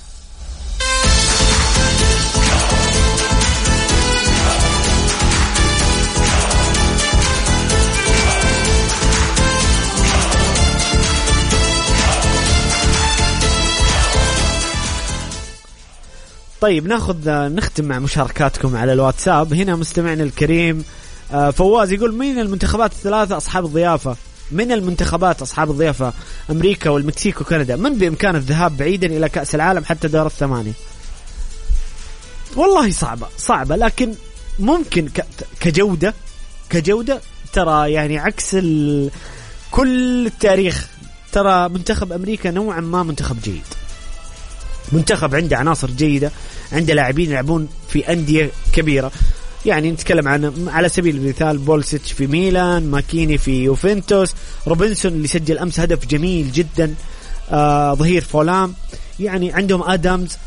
طيب نختم مع مشاركاتكم على الواتساب. هنا مستمعنا الكريم فواز يقول: من المنتخبات الثلاثة أصحاب الضيافة، من المنتخبات أصحاب الضيافة أمريكا والمكسيك وكندا، من بإمكان الذهاب بعيدا إلى كأس العالم حتى دور الثمانية؟ والله صعبة لكن ممكن كجودة ترى يعني عكس كل التاريخ. ترى منتخب أمريكا نوعا ما منتخب جيد، منتخب عنده عناصر جيدة، عنده لاعبين يلعبون في أندية كبيرة. يعني نتكلم عن على سبيل المثال بولسيتش في ميلان، ماكيني في يوفنتوس، روبنسون اللي سجل أمس هدف جميل جدا، ظهير فولام، يعني عندهم آدامز.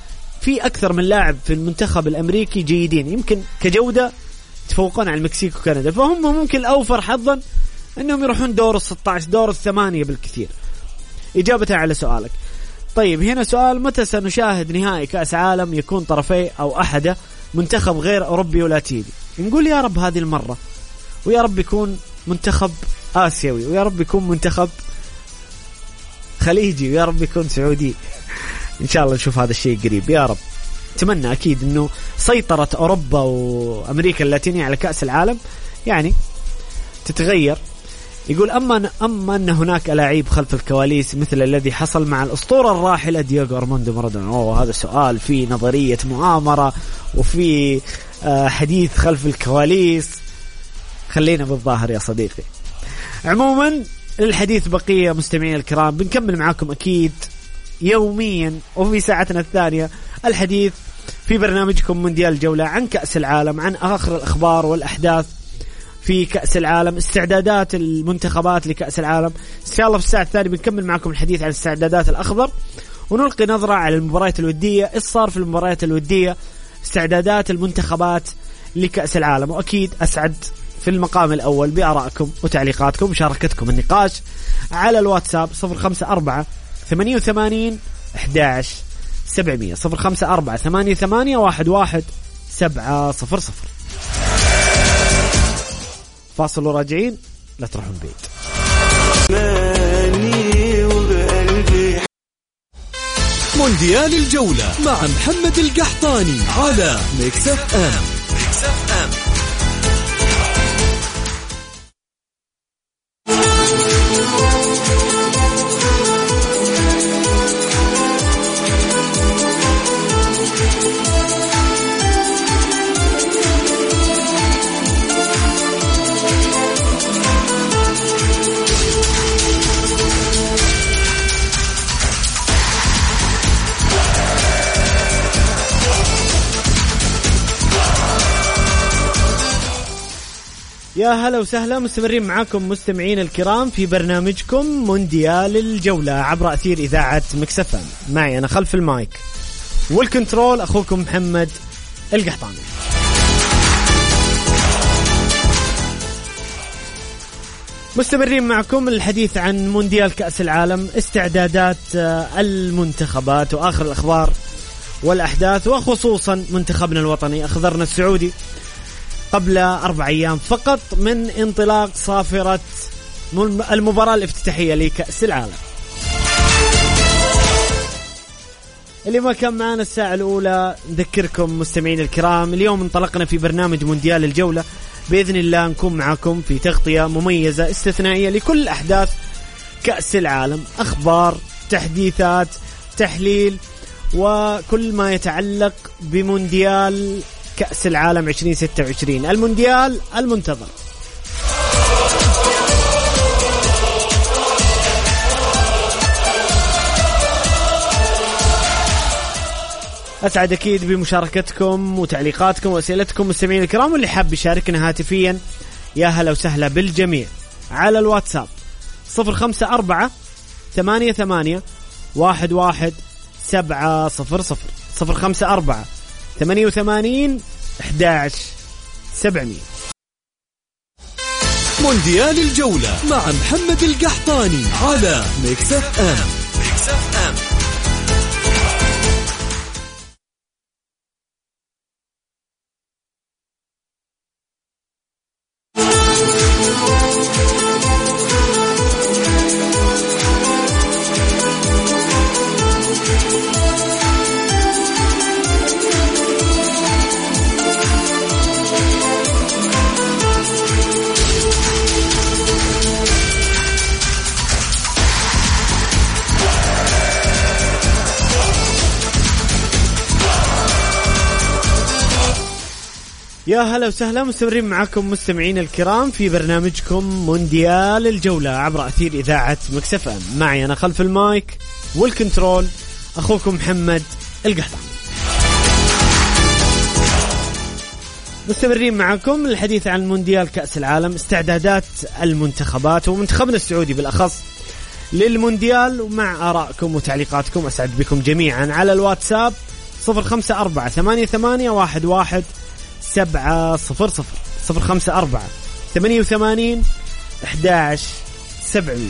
في أكثر من لاعب في المنتخب الأمريكي جيدين، يمكن كجودة تفوقون على المكسيك وكندا، فهم ممكن الأوفر حظا أنهم يروحون دور 16 دور 8 بالكثير. إجابة على سؤالك. طيب هنا سؤال: متى سنشاهد نهائي كأس عالم يكون طرفي أو أحد منتخب غير أوروبي ولاتيني؟ نقول يا رب هذه المرة، ويا رب يكون منتخب آسيوي، ويا رب يكون منتخب خليجي، ويا رب يكون سعودي. إن شاء الله نشوف هذا الشيء قريب يا رب. أتمنى أكيد أنه سيطرة أوروبا وأمريكا اللاتينية على كأس العالم يعني تتغير. يقول أما أن هناك ألاعيب خلف الكواليس مثل الذي حصل مع الأسطورة الراحلة دييغو أرماندو مارادونا. هذا سؤال فيه نظرية مؤامرة وفي حديث خلف الكواليس. خلينا بالظاهر يا صديقي. عموما الحديث بقية مستمعين الكرام، بنكمل معاكم أكيد يوميا وفي ساعتنا الثانية الحديث في برنامجكم مونديال الجولة عن كأس العالم، عن آخر الأخبار والأحداث في كأس العالم، استعدادات المنتخبات لكأس العالم. إن شاء الله في الساعة الثانية بنكمل معكم الحديث عن استعدادات الأخضر، ونلقي نظرة على المباريات الودية، إيش صار في المباريات الودية، استعدادات المنتخبات لكأس العالم. وأكيد أسعد في المقام الأول بآرائكم وتعليقاتكم ومشاركتكم النقاش على الواتساب 054 88 11 700 054 88 11 700. فاصل وراجعين، لا تروحون بعيد. مونديال الجولة مع محمد القحطاني على ميكس اف ام. يا هلا وسهلا، مستمرين معاكم مستمعين الكرام في برنامجكم مونديال الجولة عبر أثير إذاعة ميكس اف ام. معي أنا خلف المايك والكنترول أخوكم محمد القحطاني. مستمرين معكم الحديث عن مونديال كأس العالم، استعدادات المنتخبات وآخر الأخبار والأحداث، وخصوصا منتخبنا الوطني أخضرنا السعودي قبل 4 أيام فقط من انطلاق صافرة المباراة الافتتاحية لكأس العالم. اللي ما كان معنا الساعة الأولى نذكركم مستمعين الكرام، اليوم انطلقنا في برنامج مونديال الجولة، بإذن الله نكون معكم في تغطية مميزة استثنائية لكل أحداث كأس العالم، أخبار، تحديثات، تحليل، وكل ما يتعلق بمونديال كأس العالم 2026 المونديال المنتظر. أسعد أكيد بمشاركتكم وتعليقاتكم وأسئلتكم مستمعين الكرام، واللي حاب يشاركنا هاتفيا يا هلا وسهلا بالجميع على الواتساب 054 88 11 700 054 88 11 700. مونديال الجولة مع محمد القحطاني على ميكس اف ام. يا هلا وسهلا، مستمرين معكم مستمعين الكرام في برنامجكم مونديال الجولة عبر أثير إذاعة ميكس اف ام. معي أنا خلف المايك والكنترول أخوكم محمد القحطاني. مستمرين معكم الحديث عن مونديال كأس العالم، استعدادات المنتخبات ومنتخبنا السعودي بالأخص للمونديال، ومع آرائكم وتعليقاتكم. أسعد بكم جميعا على الواتساب 0548811700 0548811700.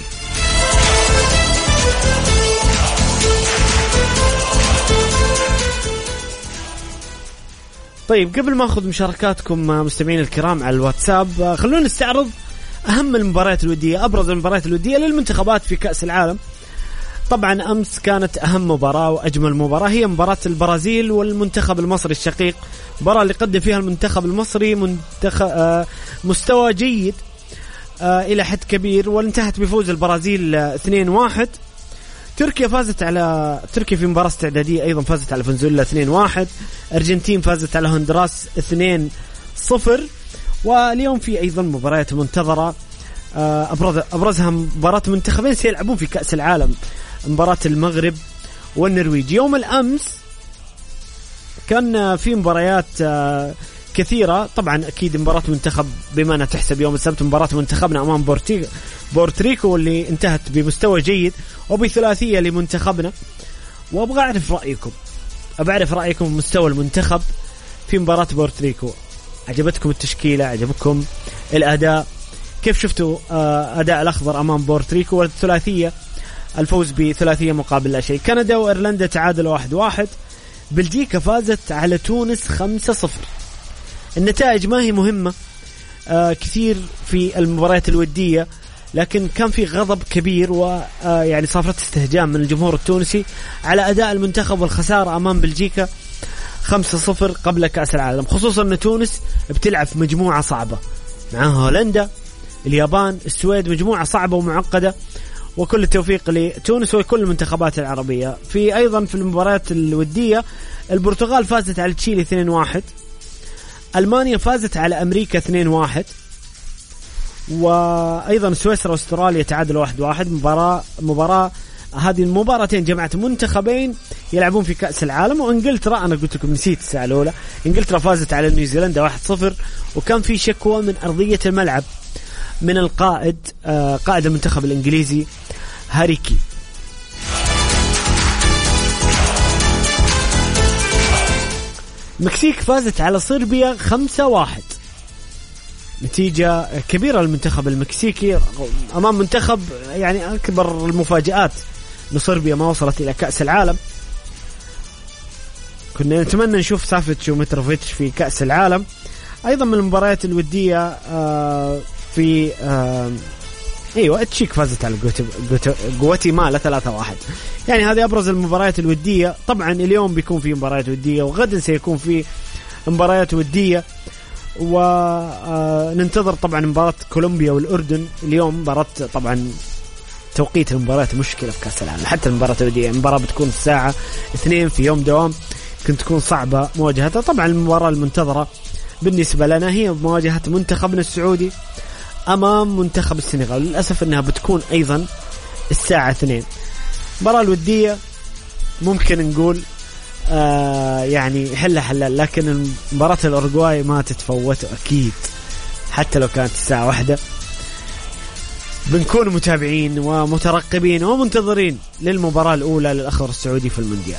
طيب قبل ما أخذ مشاركاتكم مستمعين الكرام على الواتساب، خلونا نستعرض أهم المباريات الودية، أبرز المباريات الودية للمنتخبات في كأس العالم. طبعا أمس كانت أهم مباراة وأجمل مباراة هي مباراة البرازيل والمنتخب المصري الشقيق، مباراة اللي قدم فيها المنتخب المصري مستوى جيد إلى حد كبير، وانتهت بفوز البرازيل 2-1. تركيا في مباراة استعدادية أيضا فازت على فنزويلا 2-1. أرجنتين فازت على هندوراس 2-0. واليوم في أيضا مباريات منتظرة، أبرزها مباراة منتخبين سيلعبون في كأس العالم، مباراة المغرب والنرويج. يوم الأمس كان في مباريات كثيرة، طبعا أكيد مباراة منتخب بما أنها تحسب يوم السبت، مباراة منتخبنا أمام بورتريكو واللي انتهت بمستوى جيد وبثلاثية لمنتخبنا. وأبغى أعرف رأيكم مستوى المنتخب في مباراة بورتريكو. عجبتكم التشكيلة؟ عجبكم الأداء؟ كيف شفتوا أداء الأخضر أمام بورتريكو والثلاثية، الفوز بثلاثية مقابل لا شيء؟ كندا وإيرلندا تعادلوا 1-1. بلجيكا فازت على تونس 5-0. النتائج ما هي مهمة كثير في المباريات الودية، لكن كان في غضب كبير ويعني صافرة استهجان من الجمهور التونسي على أداء المنتخب والخسارة أمام بلجيكا 5-0 قبل كأس العالم، خصوصا أن تونس بتلعب في مجموعة صعبة معها هولندا، اليابان، السويد، مجموعة صعبة ومعقدة. وكل التوفيق لتونس وكل المنتخبات العربية. في أيضا في المباريات الودية البرتغال فازت على تشيلي 2-1. ألمانيا فازت على أمريكا 2-1. وأيضا سويسرا واستراليا تعادلوا 1-1. مباراة هذه المباراتين جمعت منتخبين يلعبون في كأس العالم. وإنجلترا، أنا قلت لكم نسيت الساعة الأولى، إنجلترا فازت على نيوزيلندا 1-0. وكان في شكوى من أرضية الملعب من القائد قائد المنتخب الإنجليزي هاري كين. المكسيك فازت على صربيا 5-1، نتيجة كبيرة للمنتخب المكسيكي أمام منتخب يعني أكبر المفاجآت أن صربيا ما وصلت إلى كأس العالم. كنا نتمنى نشوف سافيتش ومتروفيتش في كأس العالم. أيضا من المباريات الودية في تشيك فازت على غواتيمالا 3-1. يعني هذه أبرز المباريات الودية. طبعا اليوم بيكون في مباريات ودية وغدا سيكون في مباريات ودية، وننتظر طبعا مباراة كولومبيا والأردن اليوم. مباراة طبعا توقيت المباريات مشكلة في كأس العالم، حتى المباراة الودية المباراة بتكون الساعة 2 في يوم دوام، كنت تكون صعبة مواجهتها. طبعا المباراة المنتظرة بالنسبة لنا هي مواجهة منتخبنا السعودي أمام منتخب السنغال، للأسف أنها بتكون أيضا الساعة 2. المباراة الودية ممكن نقول يعني حلها حلال، لكن مباراة الأورجواي ما تتفوت أكيد حتى لو كانت الساعة 1. بنكون متابعين ومترقبين ومنتظرين للمباراة الأولى للأخضر السعودي في المونديال.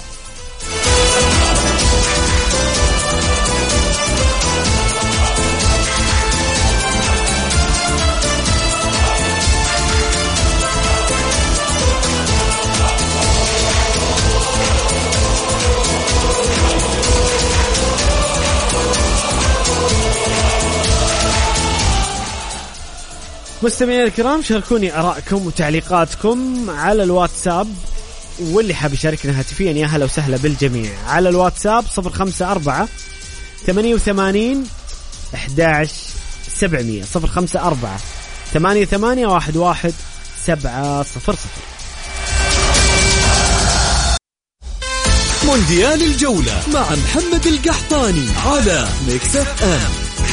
مستمعين الكرام، شاركوني آرائكم وتعليقاتكم على الواتساب، واللي حاب يشاركنا هاتفيا يا هلا وسهلا بالجميع على الواتساب 054 88 11 700 054 88 11 700. مونديال الجولة مع محمد القحطاني على ميكس اف ام.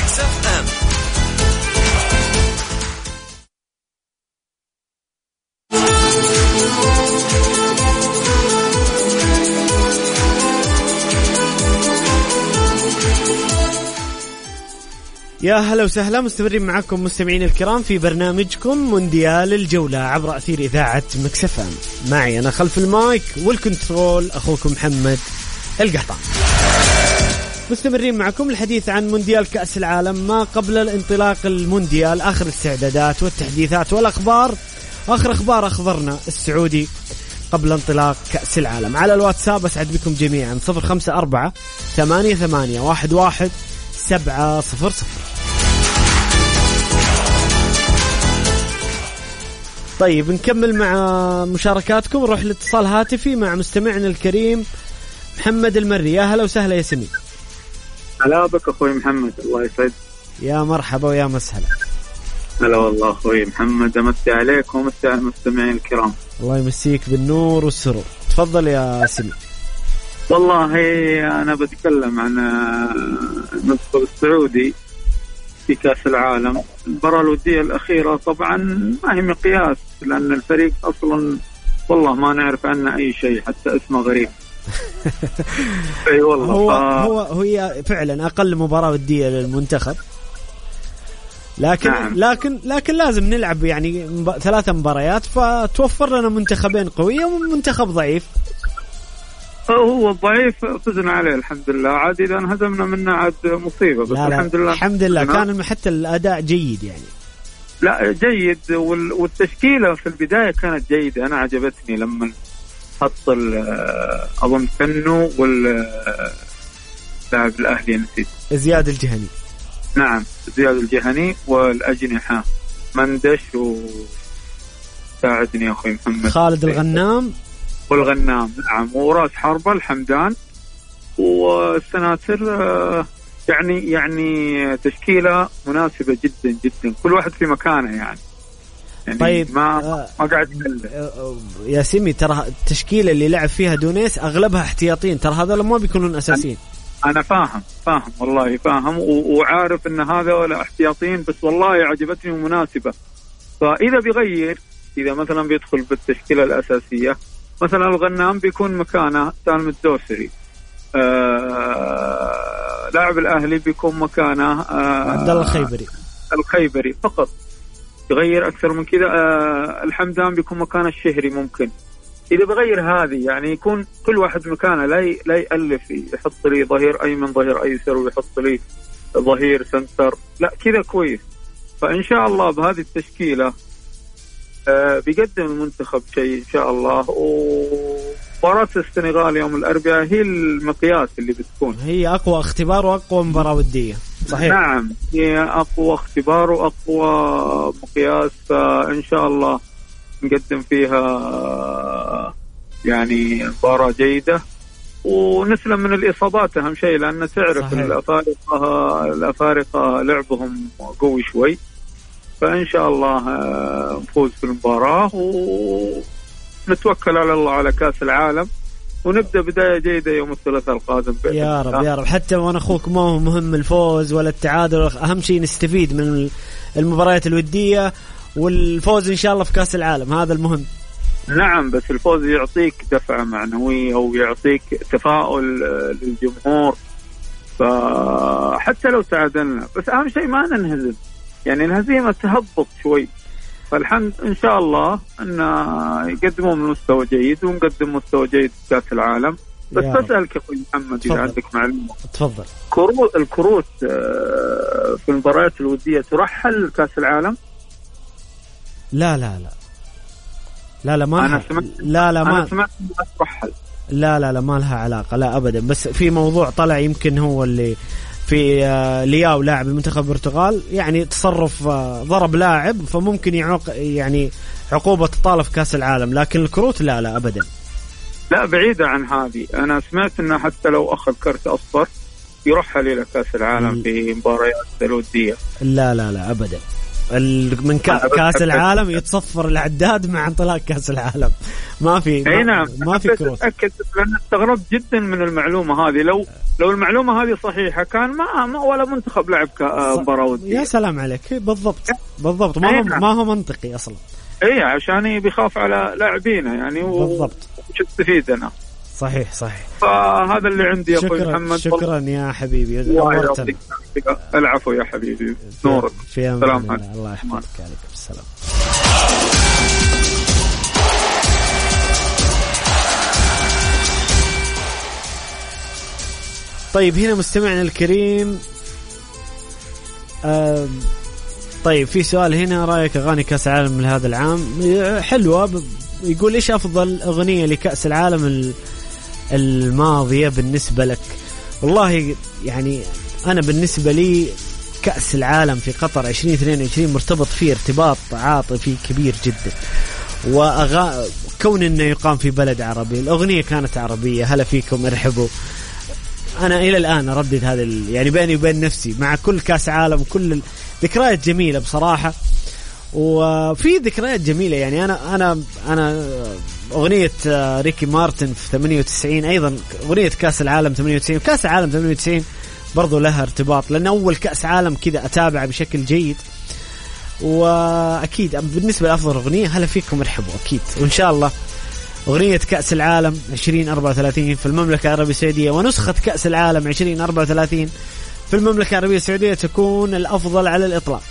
يا هلا وسهلا، مستمرين معكم مستمعين الكرام في برنامجكم مونديال الجولة عبر أثير إذاعة ميكس اف ام. معي أنا خلف المايك والكنترول أخوكم محمد القحطان. مستمرين معكم الحديث عن مونديال كأس العالم ما قبل الانطلاق المونديال، آخر الاستعدادات والتحديثات والأخبار. آخر أخبار أخبرنا السعودي قبل انطلاق كأس العالم. على الواتساب أسعد بكم جميعا 0548811700. طيب نكمل مع مشاركاتكم، نروح لاتصال هاتفي مع مستمعنا الكريم محمد المري. يا هلا وسهلا يا سمي. هلا بك أخوي محمد، الله يسعد. يا مرحبا ويا مسهلا. هلا والله أخوي محمد، أمسي عليك ومسي على المستمعين الكرام. الله يمسيك بالنور والسرور. تفضل يا سمي. والله أنا بتكلم عن المنتخب السعودي في كأس العالم. المباراة الودية الأخيرة طبعا ما هي مقياس، لأن الفريق أصلا والله ما نعرف عنه أي شيء، حتى اسمه غريب. أي والله هي فعلا أقل مباراة ودية للمنتخب، لكن نعم. لكن لازم نلعب يعني 3 مباريات، فتوفر لنا منتخبين قوية ومنتخب ضعيف. هو الضعيف فزنا عليه الحمد لله، عاد إذا انهزمنا منه عاد مصيبة، بس لا الحمد لله كان حتى الأداء جيد يعني. لا جيد، والتشكيلة في البداية كانت جيدة. أنا عجبتني لما حط أظن فنو واللاعب الأهلي نسيت، زياد الجهني. نعم زياد الجهني، والأجنحة مندش وساعدني يا أخوي محمد خالد الغنام والغنام، نعم، وراس حربة الحمدان والسناتر. يعني تشكيلة مناسبة جدا جدا، كل واحد في مكانه يعني طيب ما قاعد يا سيمي. ترى التشكيلة اللي لعب فيها دونيس أغلبها احتياطين، ترى هذا ما بيكونون أساسيين. أنا فاهم والله فاهم وعارف أن هذا ولا احتياطين، بس والله عجبتني ومناسبة. فإذا بيغير، إذا مثلا بيدخل بالتشكيلة الأساسية، مثلا الغنام بيكون مكانه سالم الدوسري، لاعب الأهلي بيكون مكانه عبد الله الخيبري فقط. يغير أكثر من كذا. الحمدان بيكون مكانه الشهري ممكن. إذا بغير هذه يعني يكون كل واحد مكانه، لا يألف يحط لي ظهير أيمن ظهير أيسر ويحط لي ظهير سنتر، لا كذا كويس. فإن شاء الله بهذه التشكيلة بيقدم المنتخب شيء إن شاء الله. ومباراة السنغال يوم الأربعاء هي المقياس اللي بتكون، هي أقوى اختبار وأقوى مباراة ودية. صحيح، نعم هي أقوى اختبار وأقوى مقياس. فإن شاء الله نقدم فيها يعني مباراة جيدة ونسلم من الإصابات أهم شيء، لأن تعرف الأفارقة لعبهم قوي شوي. فإن شاء الله نفوز في المباراة ونتوكل على الله على كأس العالم، ونبدأ بداية جيدة يوم الثلاثاء القادم يا رب. يا رب. حتى وأنا أخوك ما هو مهم الفوز ولا التعادل، أهم شيء نستفيد من المباريات الودية والفوز إن شاء الله في كأس العالم، هذا المهم. نعم، بس الفوز يعطيك دفعة معنوية ويعطيك تفاؤل للجمهور. فحتى لو تعادلنا، بس أهم شيء ما ننهزم، يعني الهزيمة تهبط شوي. فالحمد إن شاء الله أن يقدموا من مستوى جيد ونقدم مستوى جيد في كأس العالم. بس بسألك يا أخوي محمد إذا عندك معلومة. تفضل. الكروت في المباريات الودية ترحل كأس العالم؟ لا ما أنا سمعت ما ترحل. لا ما لها علاقة، لا أبدا. بس في موضوع طلع يمكن هو اللي في لياو لاعب المنتخب البرتغال، يعني تصرف ضرب لاعب، فممكن يعني عقوبة تطالب في كأس العالم. لكن الكروت لا أبدا. لا بعيدة عن هذه. أنا سمعت أنه حتى لو أخذ كرت أصفر يرحل إلى كأس العالم في مباريات الودية. لا أبدا. من كأس العالم يتصفر العداد مع انطلاق كأس العالم. ما في كروت. أكد، لأن استغربت جدا من المعلومة هذه. لو المعلومة هذه صحيحة كان ما ولا منتخب لعب مباراة ودية. يا سلام عليك، بالضبط. ما هو منطقي أصلا. عشان بيخاف على لاعبينه يعني. بالضبط. شو استفيد أنا؟ صحيح. فهذا اللي عندي يا أخوي محمد. شكرا يا حبيبي. العفو يا حبيبي، نورك. سلام. الله يحفظك. عليكم السلام. طيب هنا مستمعنا الكريم، طيب في سؤال هنا، رأيك أغاني كأس العالم لهذا العام؟ حلوة. يقول إيش أفضل أغنية لكأس العالم الماضية بالنسبة لك؟ والله يعني أنا بالنسبة لي كأس العالم في قطر 2022 مرتبط فيه ارتباط عاطفي كبير جدا، وكون إنه يقام في بلد عربي، الأغنية كانت عربية، هلا فيكم ارحبوا. أنا إلى الآن أردد هذا يعني بيني وبين نفسي مع كل كأس عالم، كل ذكريات جميلة بصراحة. وفي ذكريات جميلة يعني أنا أغنية ريكي مارتن في 98، أيضا أغنية كأس العالم 98، كأس العالم 98 برضو لها ارتباط، لأن أول كأس عالم كذا أتابع بشكل جيد. وأكيد بالنسبة لأفضل أغنية هلا فيكم ارحبوا أكيد. وإن شاء الله أغنية كأس العالم 2034 في المملكة العربية السعودية ونسخة كأس العالم 2034 في المملكة العربية السعودية تكون الأفضل على الإطلاق.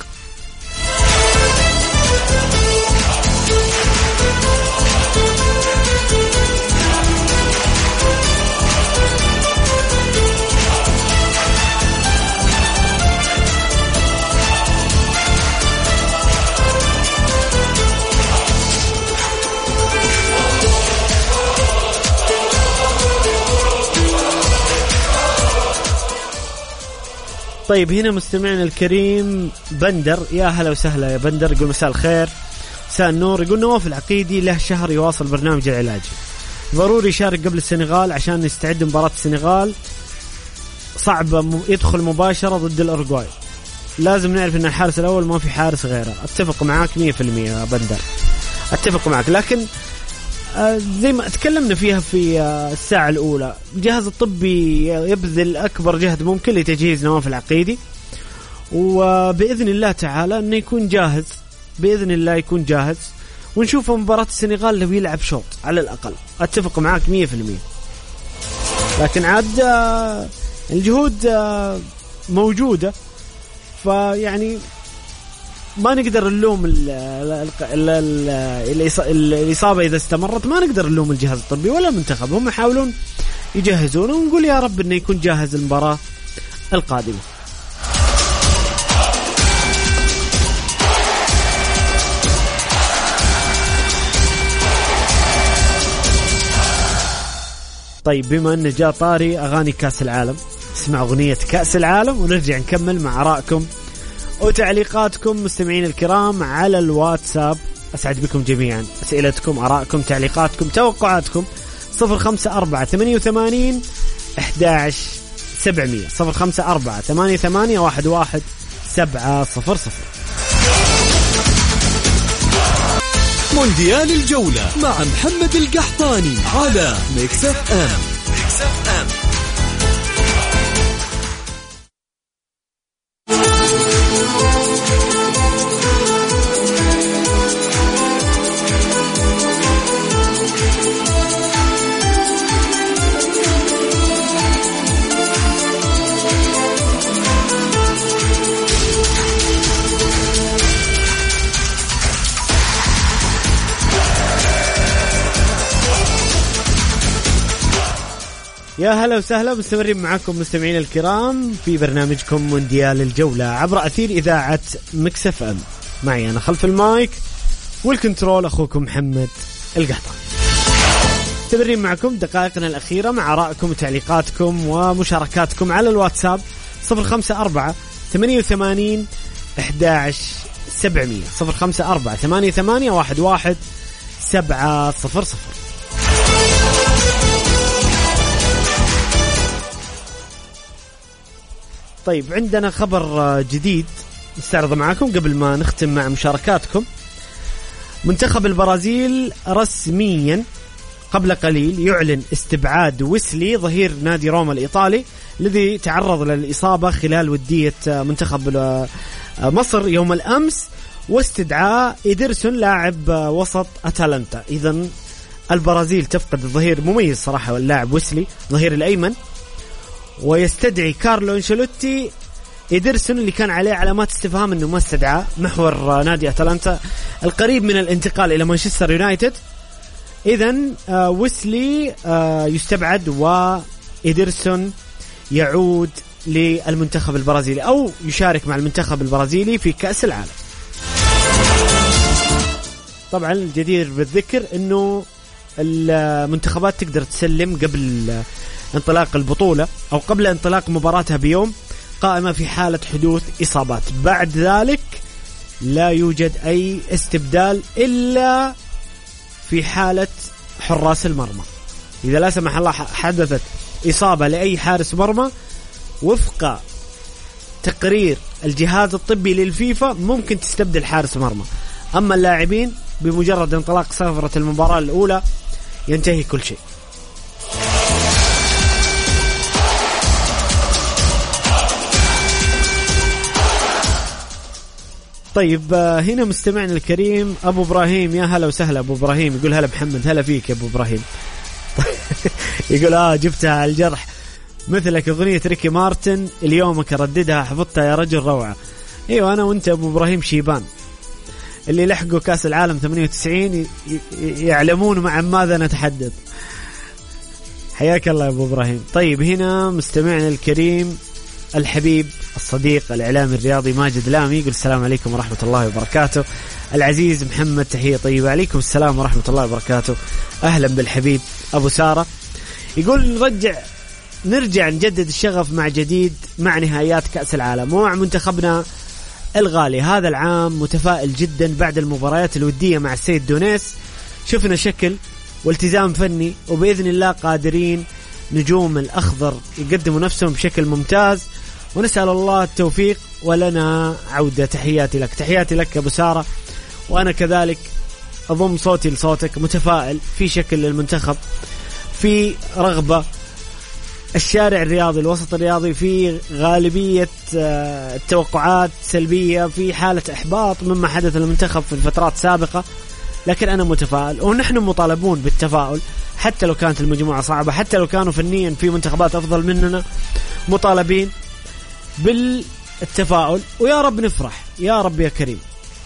طيب هنا مستمعنا الكريم بندر، يا هلا وسهلا يا بندر، يقول مساء الخير مساء النور. يقول نواف العقيدي له شهر يواصل برنامج العلاج، ضروري يشارك قبل السنغال عشان يستعد مباراة السنغال، صعب يدخل مباشرة ضد الأورجواي، لازم نعرف أن الحارس الأول ما في حارس غيره. أتفق معاك 100% يا بندر، أتفق معك، لكن زي ما تكلمنا فيها في الساعة الأولى، الجهاز الطبي يبذل أكبر جهد ممكن لتجهيز نواف العقيدي، وبإذن الله تعالى أنه يكون جاهز، بإذن الله يكون جاهز، ونشوفه مباراة السنغال لو يلعب شوط على الأقل. أتفق معك 100%، لكن عاد الجهود موجودة، فيعني ما نقدر نلوم الإصابة إذا استمرت، ما نقدر نلوم الجهاز الطبي ولا المنتخب، هم يحاولون يجهزونه، ونقول يا رب إنه يكون جاهز المباراة القادمة. طيب بما أن جاء طاري أغاني كأس العالم، اسمع أغنية كأس العالم ونرجع نكمل مع آرائكم وتعليقاتكم مستمعين الكرام على الواتساب. أسعد بكم جميعا، أسئلتكم، آرائكم، تعليقاتكم، توقعاتكم 054-88-11700 054-88-11700. مونديال الجولة مع محمد القحطاني على ميكس اف ام. يا هلا وسهلا، مستمرين معكم مستمعين الكرام في برنامجكم مونديال الجولة عبر أثير إذاعة ميكس اف ام. معي أنا خلف المايك والكنترول أخوكم محمد القحطاني. مستمرين معكم دقائقنا الأخيرة مع آرائكم وتعليقاتكم ومشاركاتكم على الواتساب 054-88-11700 054-88-11700. طيب عندنا خبر جديد نستعرضه معكم قبل ما نختم مع مشاركاتكم. منتخب البرازيل رسميا قبل قليل يعلن استبعاد ويسلي ظهير نادي روما الإيطالي الذي تعرض للإصابة خلال ودية منتخب مصر يوم الأمس، واستدعاء إيدرسون لاعب وسط أتالانتا. إذن البرازيل تفقد الظهير مميز صراحة واللاعب ويسلي ظهير الأيمن، ويستدعي كارلو انشيلوتي إيدرسون اللي كان عليه علامات استفهام انه ما استدعى، محور نادي أتلانتا القريب من الانتقال الى مانشستر يونايتد. اذن ويسلي يستبعد وإيدرسون يعود للمنتخب البرازيلي أو يشارك مع المنتخب البرازيلي في كأس العالم. طبعا الجدير بالذكر أنه المنتخبات تقدر تسلم قبل انطلاق البطولة أو قبل انطلاق مباراتها بيوم قائمة في حالة حدوث إصابات. بعد ذلك لا يوجد أي استبدال إلا في حالة حراس المرمى. إذا لا سمح الله حدثت إصابة لأي حارس مرمى وفق تقرير الجهاز الطبي للفيفا ممكن تستبدل حارس مرمى. أما اللاعبين بمجرد انطلاق صفرة المباراة الأولى ينتهي كل شيء. طيب هنا مستمعنا الكريم أبو إبراهيم، يا هلا وسهلا أبو إبراهيم، يقول هلا محمد، هلا فيك يا أبو إبراهيم. يقول جبتها على الجرح مثلك أغنية ريكي مارتن اليومك أرددها حفظتها يا رجل روعة. ايوه انا وانت ابو ابراهيم شيبان اللي لحقوا كاس العالم 98 يعلمون مع ماذا نتحدث. حياك الله يا ابو ابراهيم. طيب هنا مستمعنا الكريم الحبيب الصديق الاعلامي الرياضي ماجد لامي يقول السلام عليكم ورحمه الله وبركاته. العزيز محمد تحيه طيبه. عليكم السلام ورحمه الله وبركاته. اهلا بالحبيب ابو ساره. يقول نرجع نجدد الشغف مع جديد مع نهائيات كأس العالم ومع منتخبنا الغالي. هذا العام متفائل جدا بعد المباريات الودية مع السيد دونيس، شفنا شكل والتزام فني وبإذن الله قادرين نجوم الأخضر يقدموا نفسهم بشكل ممتاز ونسأل الله التوفيق ولنا عودة. تحياتي لك أبو سارة، وأنا كذلك أضم صوتي لصوتك متفائل في شكل للمنتخب، في رغبة الشارع الرياضي الوسط الرياضي، في غالبية التوقعات سلبية، في حالة إحباط مما حدث للمنتخب في الفترات السابقة، لكن أنا متفائل ونحن مطالبون بالتفاؤل حتى لو كانت المجموعة صعبة، حتى لو كانوا فنيا في منتخبات أفضل مننا مطالبين بالتفاؤل ويا رب نفرح يا رب يا كريم.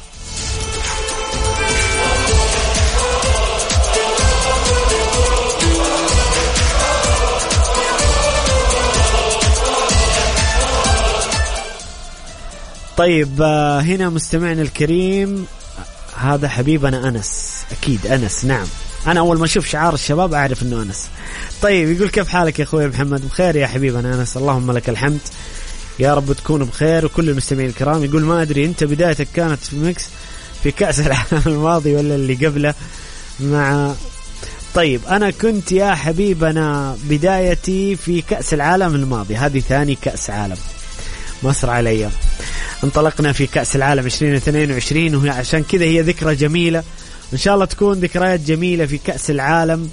طيب هنا مستمعنا الكريم هذا حبيبنا أنس، أكيد أنس، نعم أنا أول ما أشوف شعار الشباب أعرف أنه أنس. طيب يقول كيف حالك يا أخوي محمد؟ بخير يا حبيبنا أنس، اللهم لك الحمد، يا رب تكون بخير وكل المستمعين الكرام. يقول ما أدري أنت بدايتك كانت في ميكس في كأس العالم الماضي ولا اللي قبله مع طيب أنا كنت يا حبيبنا بدايتي في كأس العالم الماضي، هذه ثاني كأس عالم مسرع الأيام، انطلقنا في كأس العالم 2022 وهي عشان كذا هي ذكرى جميلة، وإن شاء الله تكون ذكريات جميلة في كأس العالم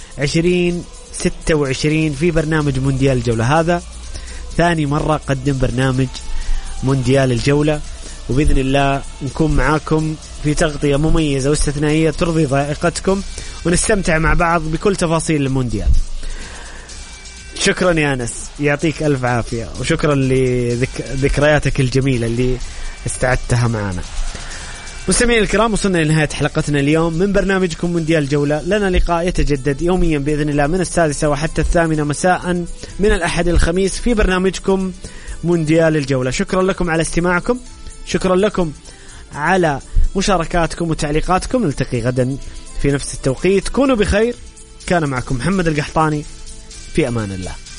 2026 في برنامج مونديال الجولة. هذا ثاني مرة قدم برنامج مونديال الجولة، وبإذن الله نكون معاكم في تغطية مميزة واستثنائية ترضي ذائقتكم ونستمتع مع بعض بكل تفاصيل المونديال. شكرا يا أنس، يعطيك ألف عافية، وشكرا لذكرياتك الجميلة اللي استعدتها معنا. مستمعين الكرام وصلنا لنهاية حلقتنا اليوم من برنامجكم مونديال الجولة. لنا لقاء يتجدد يوميا بإذن الله من 6 وحتى 8 مساء من الأحد الخميس في برنامجكم مونديال الجولة. شكرا لكم على استماعكم، شكرا لكم على مشاركاتكم وتعليقاتكم. نلتقي غدا في نفس التوقيت، كونوا بخير. كان معكم محمد القحطاني، في أمان الله.